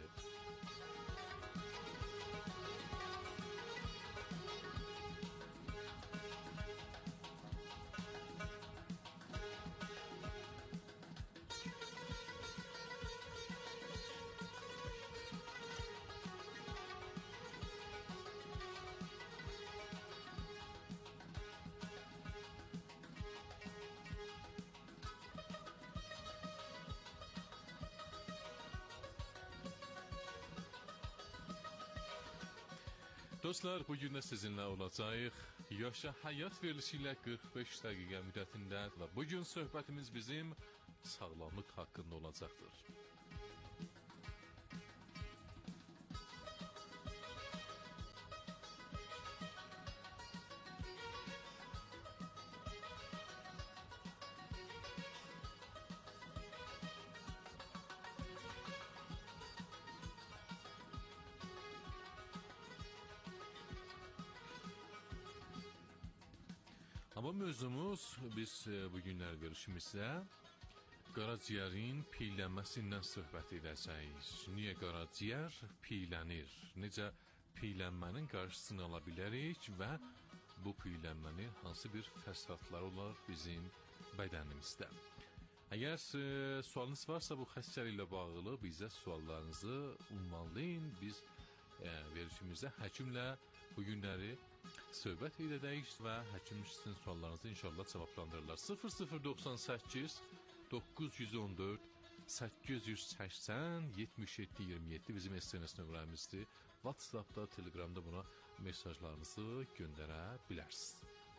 Dostlar, bugün də sizinlə olacağıq. Yaşa həyat verilişi ilə qırx beş dəqiqə müddətində və bugün söhbətimiz bizim sağlamlıq haqqında olacaqdır. Ama mövzumuz biz bugünlər görüşümüzdə qaraciyərin piylənməsindən söhbət edəcəyik. Niyə qaraciyər piylənir? Necə piylənmənin qarşısını ala bilərik və bu piylənmənin hansı bir fəsadları olar bizim bədənimizdə? Əgər e, sualınız varsa bu xəstəliklə bağlı bizə suallarınızı ünvanlayın. Biz e, verişimizdə həkimlə bugünləri söhbət edəcəyik və həkim sizin suallarınızı inşallah cavablandırırlar. sıfır sıfır doxsan səkkiz doqquz yüz on dörd səkkiz yüz səksən yetmiş yeddi iyirmi yeddi bizim S M S nömrəmizdir. WhatsAppda, Telegramda buna mesajlarınızı göndərə bilərsiniz.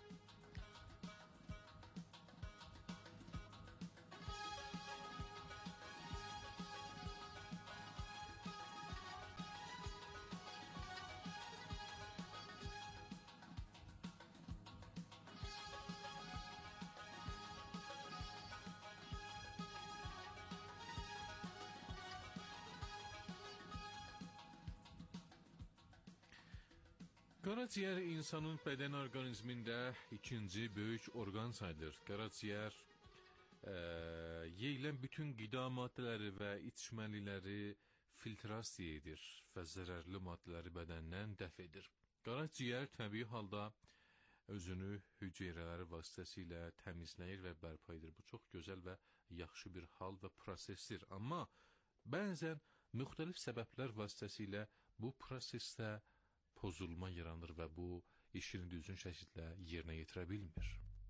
Qaraciyər insanın bədən orqanizmində ikinci böyük orqan sayılır. Qaraciyər e, yeyilən bütün qida maddələri və içməliləri filtrasiya edir və zərərli maddələri bədəndən dəf edir. Qaraciyər təbii halda özünü hüceyrələri vasitəsilə təmizləyir və bərpa edir. Bu çox gözəl və yaxşı bir hal və prosesdir. Amma bəzən müxtəlif səbəblər vasitəsilə bu prosesdə pozulma yaranır və bu işini düzgün şəkildə yerinə yetirə bilmir.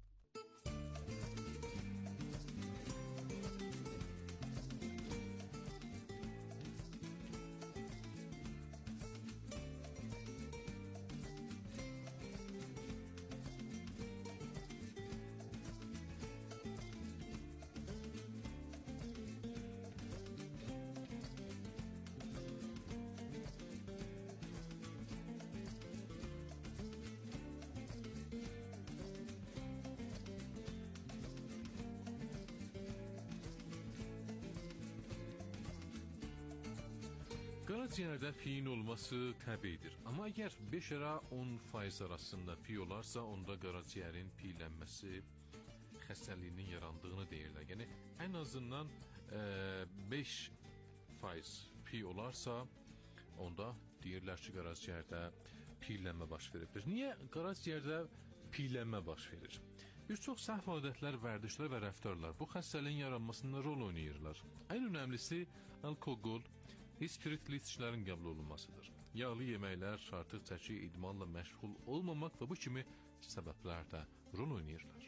Qaraciyərdə piyin olması təbiidir. Amma əgər beş ilə on faiz arasında piy olarsa, onda qaraciyərin piylənməsi xəstəliyinin yarandığını deyirlər. Yəni, ən azından beş faiz pi olarsa, onda deyirlər ki, qaraciyərdə piylənmə baş veribdir. Niyə qaraciyərdə piylənmə baş verir? Bir çox səhv adətlər, vərdişlər və rəftarlar bu xəstəliyin yaranmasında rol oynayırlar. Ən önəmlisi alkoqol, spiritli içkilərin qəbul olunmasıdır. Yağlı yeməklər, artıq çəki, idmanla məşğul olmamaq və bu kimi səbəblər də rol oynayırlar.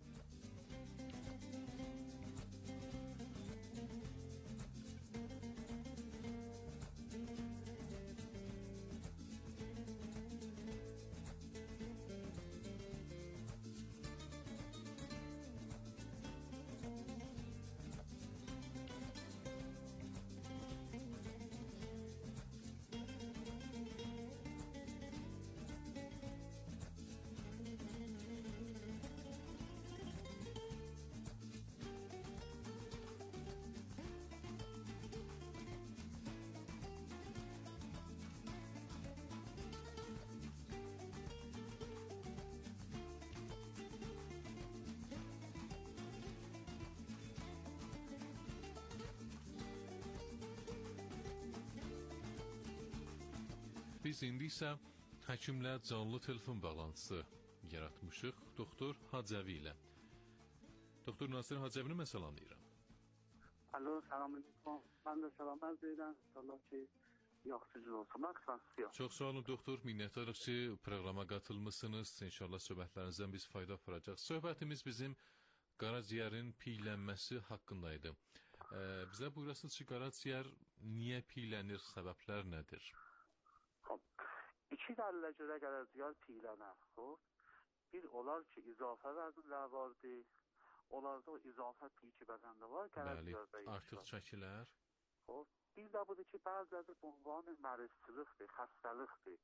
Biz indi isə həkimlə canlı telefon bağlantısı yaratmışıq doktor Hacəvi ilə. Doktor Nasir Hacəvini mən salamlayıram. Alo, salam edirəm. Mən də salam arz edirəm. İnşallah ki, yaxşıcıl olsun. Məqsəd yox. Çox sağ olun doktor. Minnətdarıq ki, proqrama qatılmısınız. İnşallah söhbətlərinizdən biz fayda aparacaq. Söhbətimiz bizim qaraciyərin piylənməsi haqqındaydı. Ee, bizə buyurasınız ki, qaraciyər niyə piylənir, səbəblər nədir? İki dəllə görə qaraciyər piylənər. Bir olar ki, izafə vəzinlər vardır. Onlarda o izafə piyki bədəndə var. Bəli, artıq çəkilər. Bir də budur ki, bəziləri bunvanı mərizçilikdir, xəstəlikdir.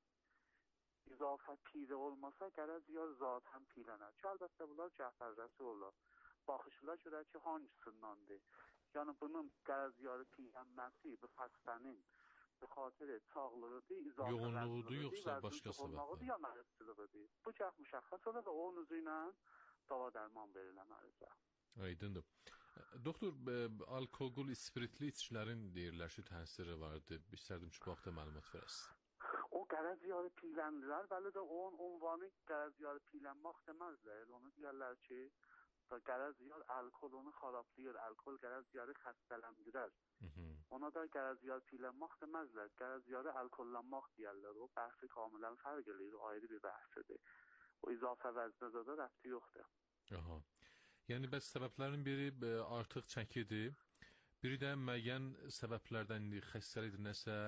İzafə piylə olmasa, qaraciyər zatən piylənər. Ki, əlbəttə bunlar cəhbərrəsi olur. Baxışıla görə ki, hangisındandır? Yəni, bunun qaraciyarı piylənməsi, bu xəstənin bir xatir sağlığıdır, izafə yoğunluğudur, yoxsa başqa səbəbdir? Ya mərizçiliğidir. Bu cəh müşəxəs olur və onun üzü ilə dava dərman verilir mərizə. Aydındır. Doktor, alkoqol, spiritli içkilərin deyirlər ki, təsiri vardı. İstərdim ki, bu haqda məlumat verəsiniz. O qaraciyarı piyləndirər, bəli də onun unvanı qaraciyarı piylənmək deməzlər. Onu deyərlər ki, qaraciyar alkol onu xarablayır, alkol qaraciyarı xəstələndirər. Ona da qaraciyar piylənmək deməzlər. Qaraciyarı alkollanmaq deyərlər. O bəhsi kamilən fərq edir, ayrı bir bəhsidir. O izafə vəznə də rəbti yoxdur. Aha. Yəni, bəs səbəblərin biri artıq çəkidir, biri də müəyyən səbəblərdən xəstəlikdir nəsə,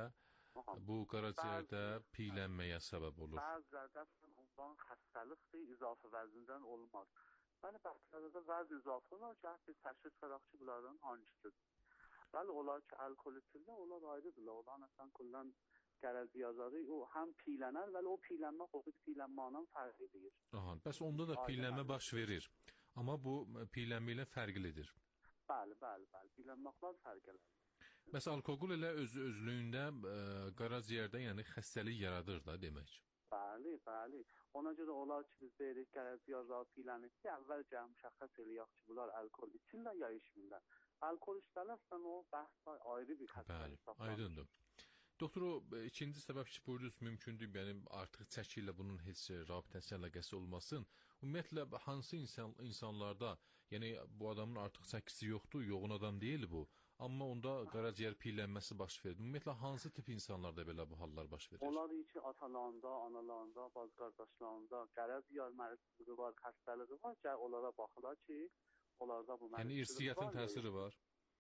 bu qaraciyərdə piylənməyə səbəb olur. Bəzilərdə ondan xəstəlikdir, izafə vəzindən olmaz. Yəni, bəzilərdə vəz izafə var ki, biz təşxis verək ki, bunlardan hangisidir. Bəli, olar ki, alkol içirlər, onlar ayrıdırlar. Onlar nəsən kullən qaraciyarları, o həm piylənər, vəli o piylənmək o bir piylənmaqla fərq edir. Aha, bəs onda da piylənmə baş verir. Amma bu piylənmə ilə fərqlidir. Bəli, bəli, bəli. Piylənməklər fərqlidir. Bəs alkoqol elə öz özlüyündə e, qaraciyərdə yəni xəstəlik yaradır da demək. Bəli, bəli. Ona görə olar ki, biz deyirik qaraciyarlar piylənir ki, əvvəlcə müşəxəs eləyək ki, bunlar alkol içirlər ya içmirlər. Alkol içirlərsən o bəhs ayrı bir xəstəlik. Bəli, aydındır. Doktor, o ikinci səbəb ki, buyurdunuz, mümkündür, yəni artıq çəki ilə bunun heç rabitəsi, əlaqəsi olmasın. Ümumiyyətlə, hansı insan, insanlarda, yəni bu adamın artıq çəkisi yoxdur, yoğun adam deyil bu, amma onda qaraciyər piylənməsi baş verir. Ümumiyyətlə, hansı tip insanlarda belə bu hallar baş verir? Onlar ki, atalarında, analarında, baz qardaşlarında qaraciyər mərizçiliyi var, xəstəliyi var ki, onlara baxırlar ki, onlarda bu mərizçilik var. Yəni, irsiyyətin təsiri var?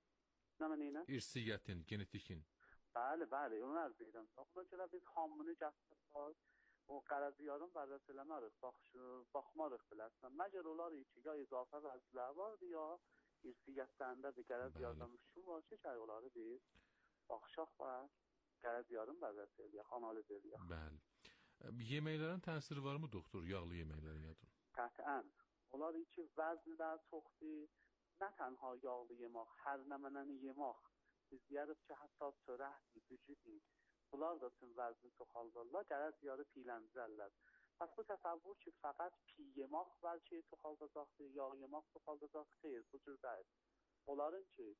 Nə mənə? İrsiyyətin, genetikin. Bəli, bəli, onu ərz edirəm. Ona görə biz hamını gətirsək, o qaraciyarın vərdəs eləmərik, baxmarıq bilərsən. Məgər olar ki, ya izafə vəzlər vardır, ya irsiyyətlərindədir, qaraciyardan müşkül var ki, ki, onları biz baxışaq var, qaraciyarın vərdəs eləyək, analiz eləyək. Bəli. Yeməklərin təsiri varmı, doktor, yağlı yeməklərin yadın? Qətən. Olar ki, vəzlər çoxdur, nə tənha yağlı yemək, hər nəmənəni yemək. Biz deyərik ki, hətta çörəkdir, gücüdür. Bunlar da tüm vəzni çoxaldırlar, qaraciyarı piyləndirərlər. Pəs bu təsəvvür ki, fəqət piy yemək bəlkə çoxaldacaqdır, yağ yemək çoxaldacaq, xeyr, bu cür deyil. Onların ki,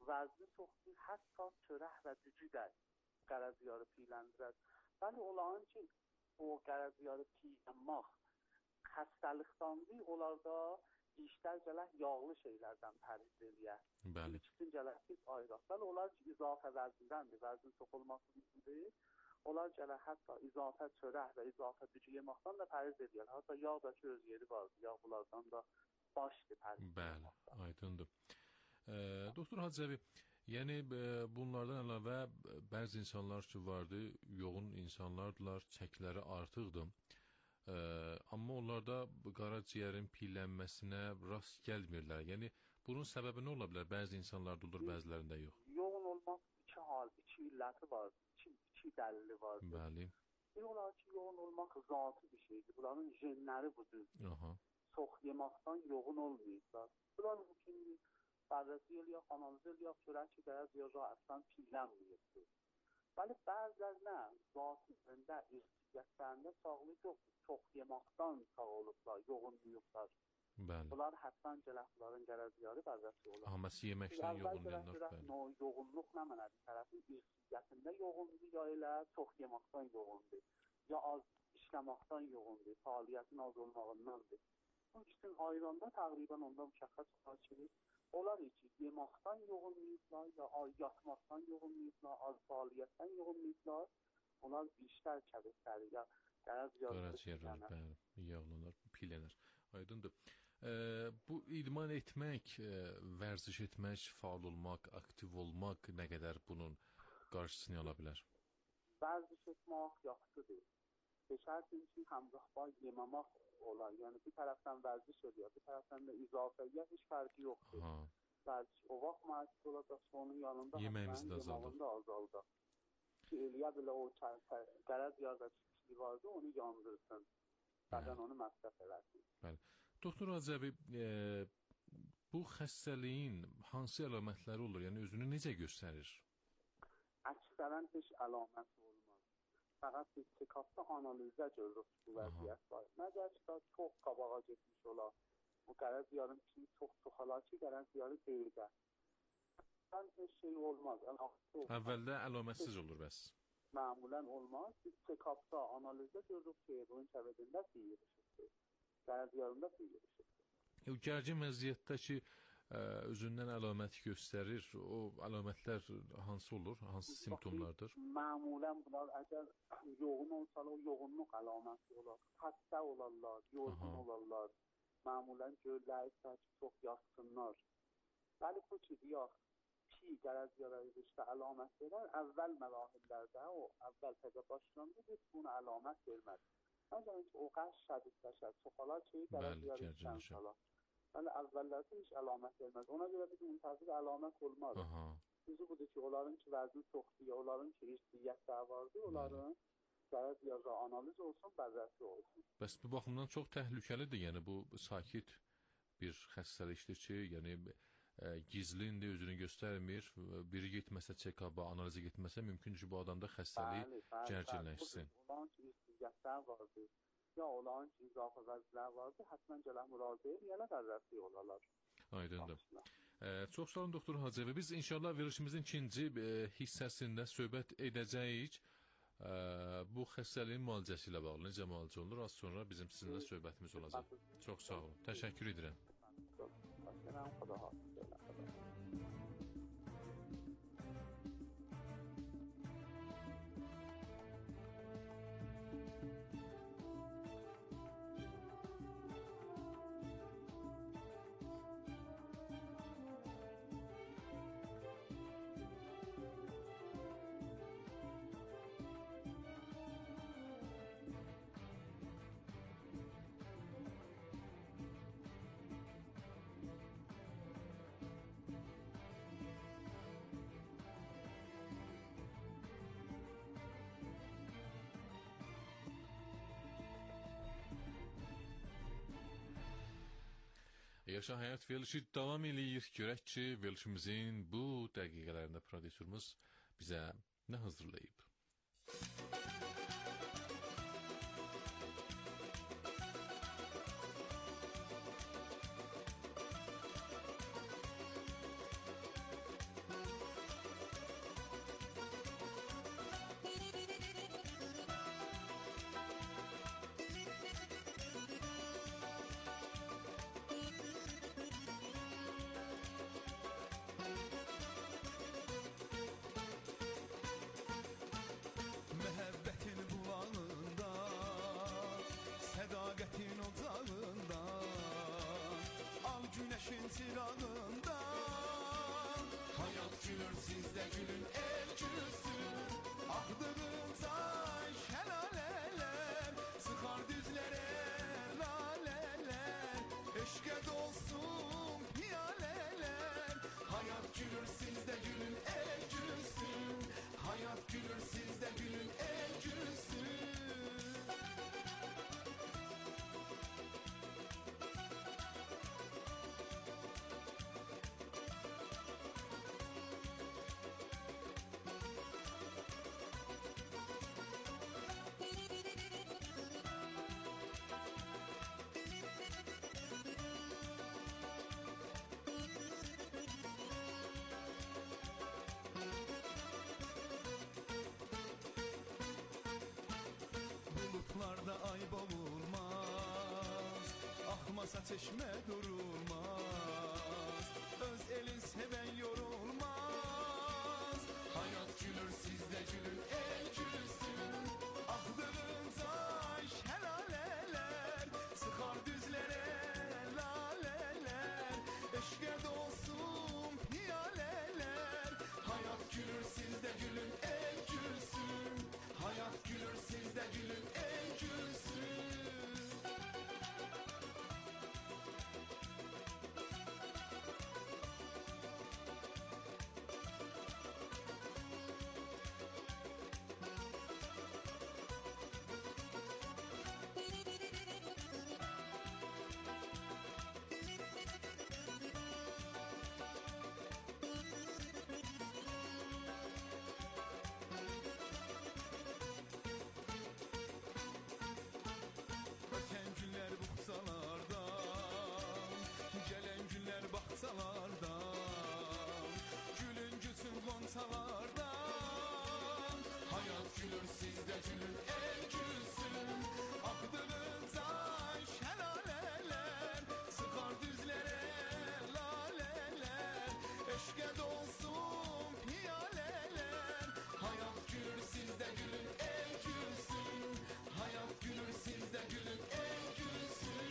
vəzni çoxdur, hətta çörək və dücü də qərəziyarı piyləndirər. Bəli, onların ki, o qərəziyarı piylənmək xəstəlikdandır, onlarda işlər gələk yağlı şeylərdən pərhiz eləyər. Bəli. İkisini gələk biz ayıraq. Bəli, onlar ki, izafə vəzindəndir, vəzin çox olmasındır. Onlar gələk hətta izafə çörək və izafə dücü yeməkdən də pərhiz eləyər. Hətta yağ da ki, öz yeri vardır, yağ bunlardan da başdır pərhiz. Bəli, aydındır. E, Doktor Hacıvi, yəni e, bunlardan əlavə bəzi insanlar ki vardı, yoğun insanlardılar, çəkiləri artıqdır. E, amma onlarda qaraciyərin piylənməsinə rast gəlmirlər. Yəni bunun səbəbi nə ola bilər? Bəzi insanlarda olur, bəzilərində yox. Yoğun olmaq iki hal, iki illəti var, iki, iki dəlili var. Bəli. Bir olar ki, yoğun olmaq zatı bir şeydir. Bunların jenləri budur. Aha. Çox yeməkdən yoğun olmayırlar. Bunlar mümkün bərrəsi eləyək, analiz eləyək, görək ki, qərəz yağ əslən piylənməyibdir. Bəli, bəzilərinə zatı üzərində irsiyyətlərində sağlıq yoxdur. Çox yeməkdən sağ olublar, yoğunluyublar. Bəli. Bunlar hətdən gələk, bunların qərəziyarı bərrəsi olur. Amma siz yeməkdən yoğunlayanlar. Bəli. No, yoğunluq nə mənədir? Tərəfin irsiyyətində yoğundur, ya elə çox yeməkdən yoğundur. Ya az işləməkdən yoğundur, fəaliyyətin az olmağındandır. Bunun üçün ayranda təqribən onda müşəxəs var ki, onlar ki, yeməkdən yoğunlayıblar, ya yatmaqdan yoğunlayıblar, az fəaliyyətdən yoğunlayıblar. Onlar işlər kəbirləri, ya qaraciyərlər, bəli, yağlanır, piylənir. Aydındır. E, bu idman etmək, e, vərziş etmək, faal olmaq, aktiv olmaq nə qədər bunun qarşısını ala bilər? Vərziş etmək yaxşıdır. Şərtin ki, həmrəhbar yeməmək olar. Yəni bir tərəfdən vərziş edir, bir tərəfdən də izafəyə heç fərqi yoxdur. Vərziş o vaxt məcbur olacaq, onun yanında yeməyimizi də azaldaq. Ki, eləyə bilə o qərəz yazıcı vardı, onu yandırsın. Bədən onu məsrəf eləsin. Bəli. Doktor Hacıvi, e, bu xəstəliyin hansı əlamətləri olur? Yəni özünü necə göstərir? Əksərən heç əlaməti olmaz. Fəqət biz çekapda analizdə görürük ki, bu vəziyyət var. Məgər ki, çox qabağa getmiş olar. Bu qərəz yarın ki, çox çoxalar ki, qərəz yarı deyildə. Heç şey olmaz. Əvvəldə əlamətsiz olur bəs? Məmulən olmaz. Biz çekapda analizdə görürük ki, bunun kəbədində sıyırışıqdır. Qərəz yarında sıyırışıqdır. O gərgin vəziyyətdə ki, özündən əlamət göstərir, o əlamətlər hansı olur, hansı simptomlardır? Məmulən bunlar əgər yoğun olsalar, o yoğunluq əlaməti olar. Xəstə olarlar, yorğun olarlar. Məmulən görürlərsə ki, çox yaxsınlar. Bəli, bu ki, deyək, ki, qərəz yarayışda əlamət verər, əvvəl mərahillərdə, o əvvəl təzə başlandı, biz bunu əlamət verməz. Məncə ki, o qəş şədidləşər, çoxalar ki, qərəz yarayışdan salar. Yəni əvvəllərdə heç əlamət verməz. Ona görə biz müntəzir əlamət olmaz. Düzü budur ki, onların ki, vəzni çoxdur, onların ki, irsiyyətlər vardır, onların qərəz yarı analiz olsun, bərrəsi olsun. Bəs bu baxımdan çox təhlükəlidir, yəni bu sakit bir xəstəlikdir ki, yəni e, gizlindir, özünü göstərmir, biri getməsə çekaba, analizə getməsə, mümkün ki, bu adamda xəstəlik gərginləşsin. Onların ki, irsiyyətlər vardır. Ya olan ki, izafə vəzlər vardır, həttən gələn müraciə yenə bərrəsi olarlar. Aydındır. E, çox sağ olun, Doktor Hacıvi. Biz inşallah verilişimizin ikinci e, hissəsində söhbət edəcəyik. E, bu xəstəliyin müalicəsi ilə bağlı necə müalicə olur? Az sonra bizim sizinlə söhbətimiz olacaq. Çox sağ olun. Təşəkkür edirəm. Yaşa Həyat verilişi davam eləyir. Görək ki, verilişimizin bu dəqiqələrində prodüserimiz bizə nə hazırlayıb? güneşin çırağında. Hayat gülür siz de gülün el gülsün. Ahdığınca şelaleler sıkar düzlere laleler. Eşke dolsun piyaleler. Hayat gülür siz de gülün el gülsün. Hayat gülür siz de gülün el gülsün. Bulutlarda ay boğulmaz, akmasa çeşme durulmaz. Öz elin seven yorulmaz. Hayat gülür siz de gülün el gülsün. Ahdığınca şelaleler sıkar düzlere laleler. Eşke dolsun piyaleler. Hayat gülür siz de gülün el gülsün. Hayat gülür siz de gülün el gülsün. Öten günler buxalardan, gelen günler baxsalardan. Gülün gülsün gonçalardan. Hayat gülür siz de gülün el gülsün. Ahdığınca şelaleler sıkar düzlere laleler. Eşke dolsun piyaleler. Hayat gülür siz de gülün el gülsün. Hayat gülür siz de gülün el gülsün.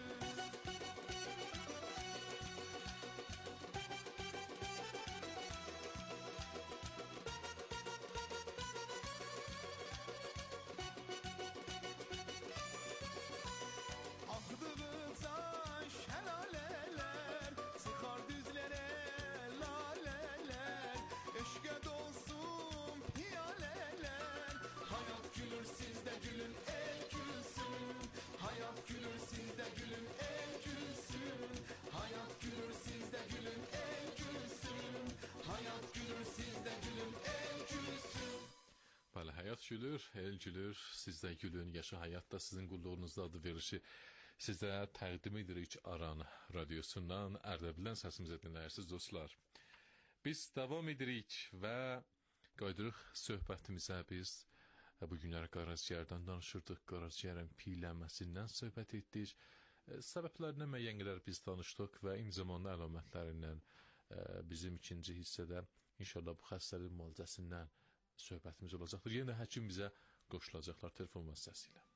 Ahdığınca şelaleler sıkar düzlere laleler. Eşke dolsun piyaleler. Hayat gülür siz de gülün el gülsün. Hayat gülür siz de gülün el gülsün. Hayat gülür siz de gülün el gülsün. Hayat gülür siz de gülün el gülsün. Bəli, həyat gülür, el gülür, siz də gülün, yaşa həyat da sizin qulluğunuzda adı verişi sizə təqdim edirik Aran radiosundan, Ərdəbildən səsimizə dinləyirsiniz dostlar. Biz davam edirik və qaydırıq söhbətimizə. Biz bu günlər qaraciyərdən danışırdıq, qaraciyərin piyələnməsindən söhbət etdik. Səbəblərinə müəyyən qədər biz danışdıq və eyni zamanda əlamətlərindən bizim ikinci hissədə inşallah bu xəstəliyin müalicəsindən söhbətimiz olacaqdır. Yenə həkim bizə qoşulacaqlar telefon vasitəsilə.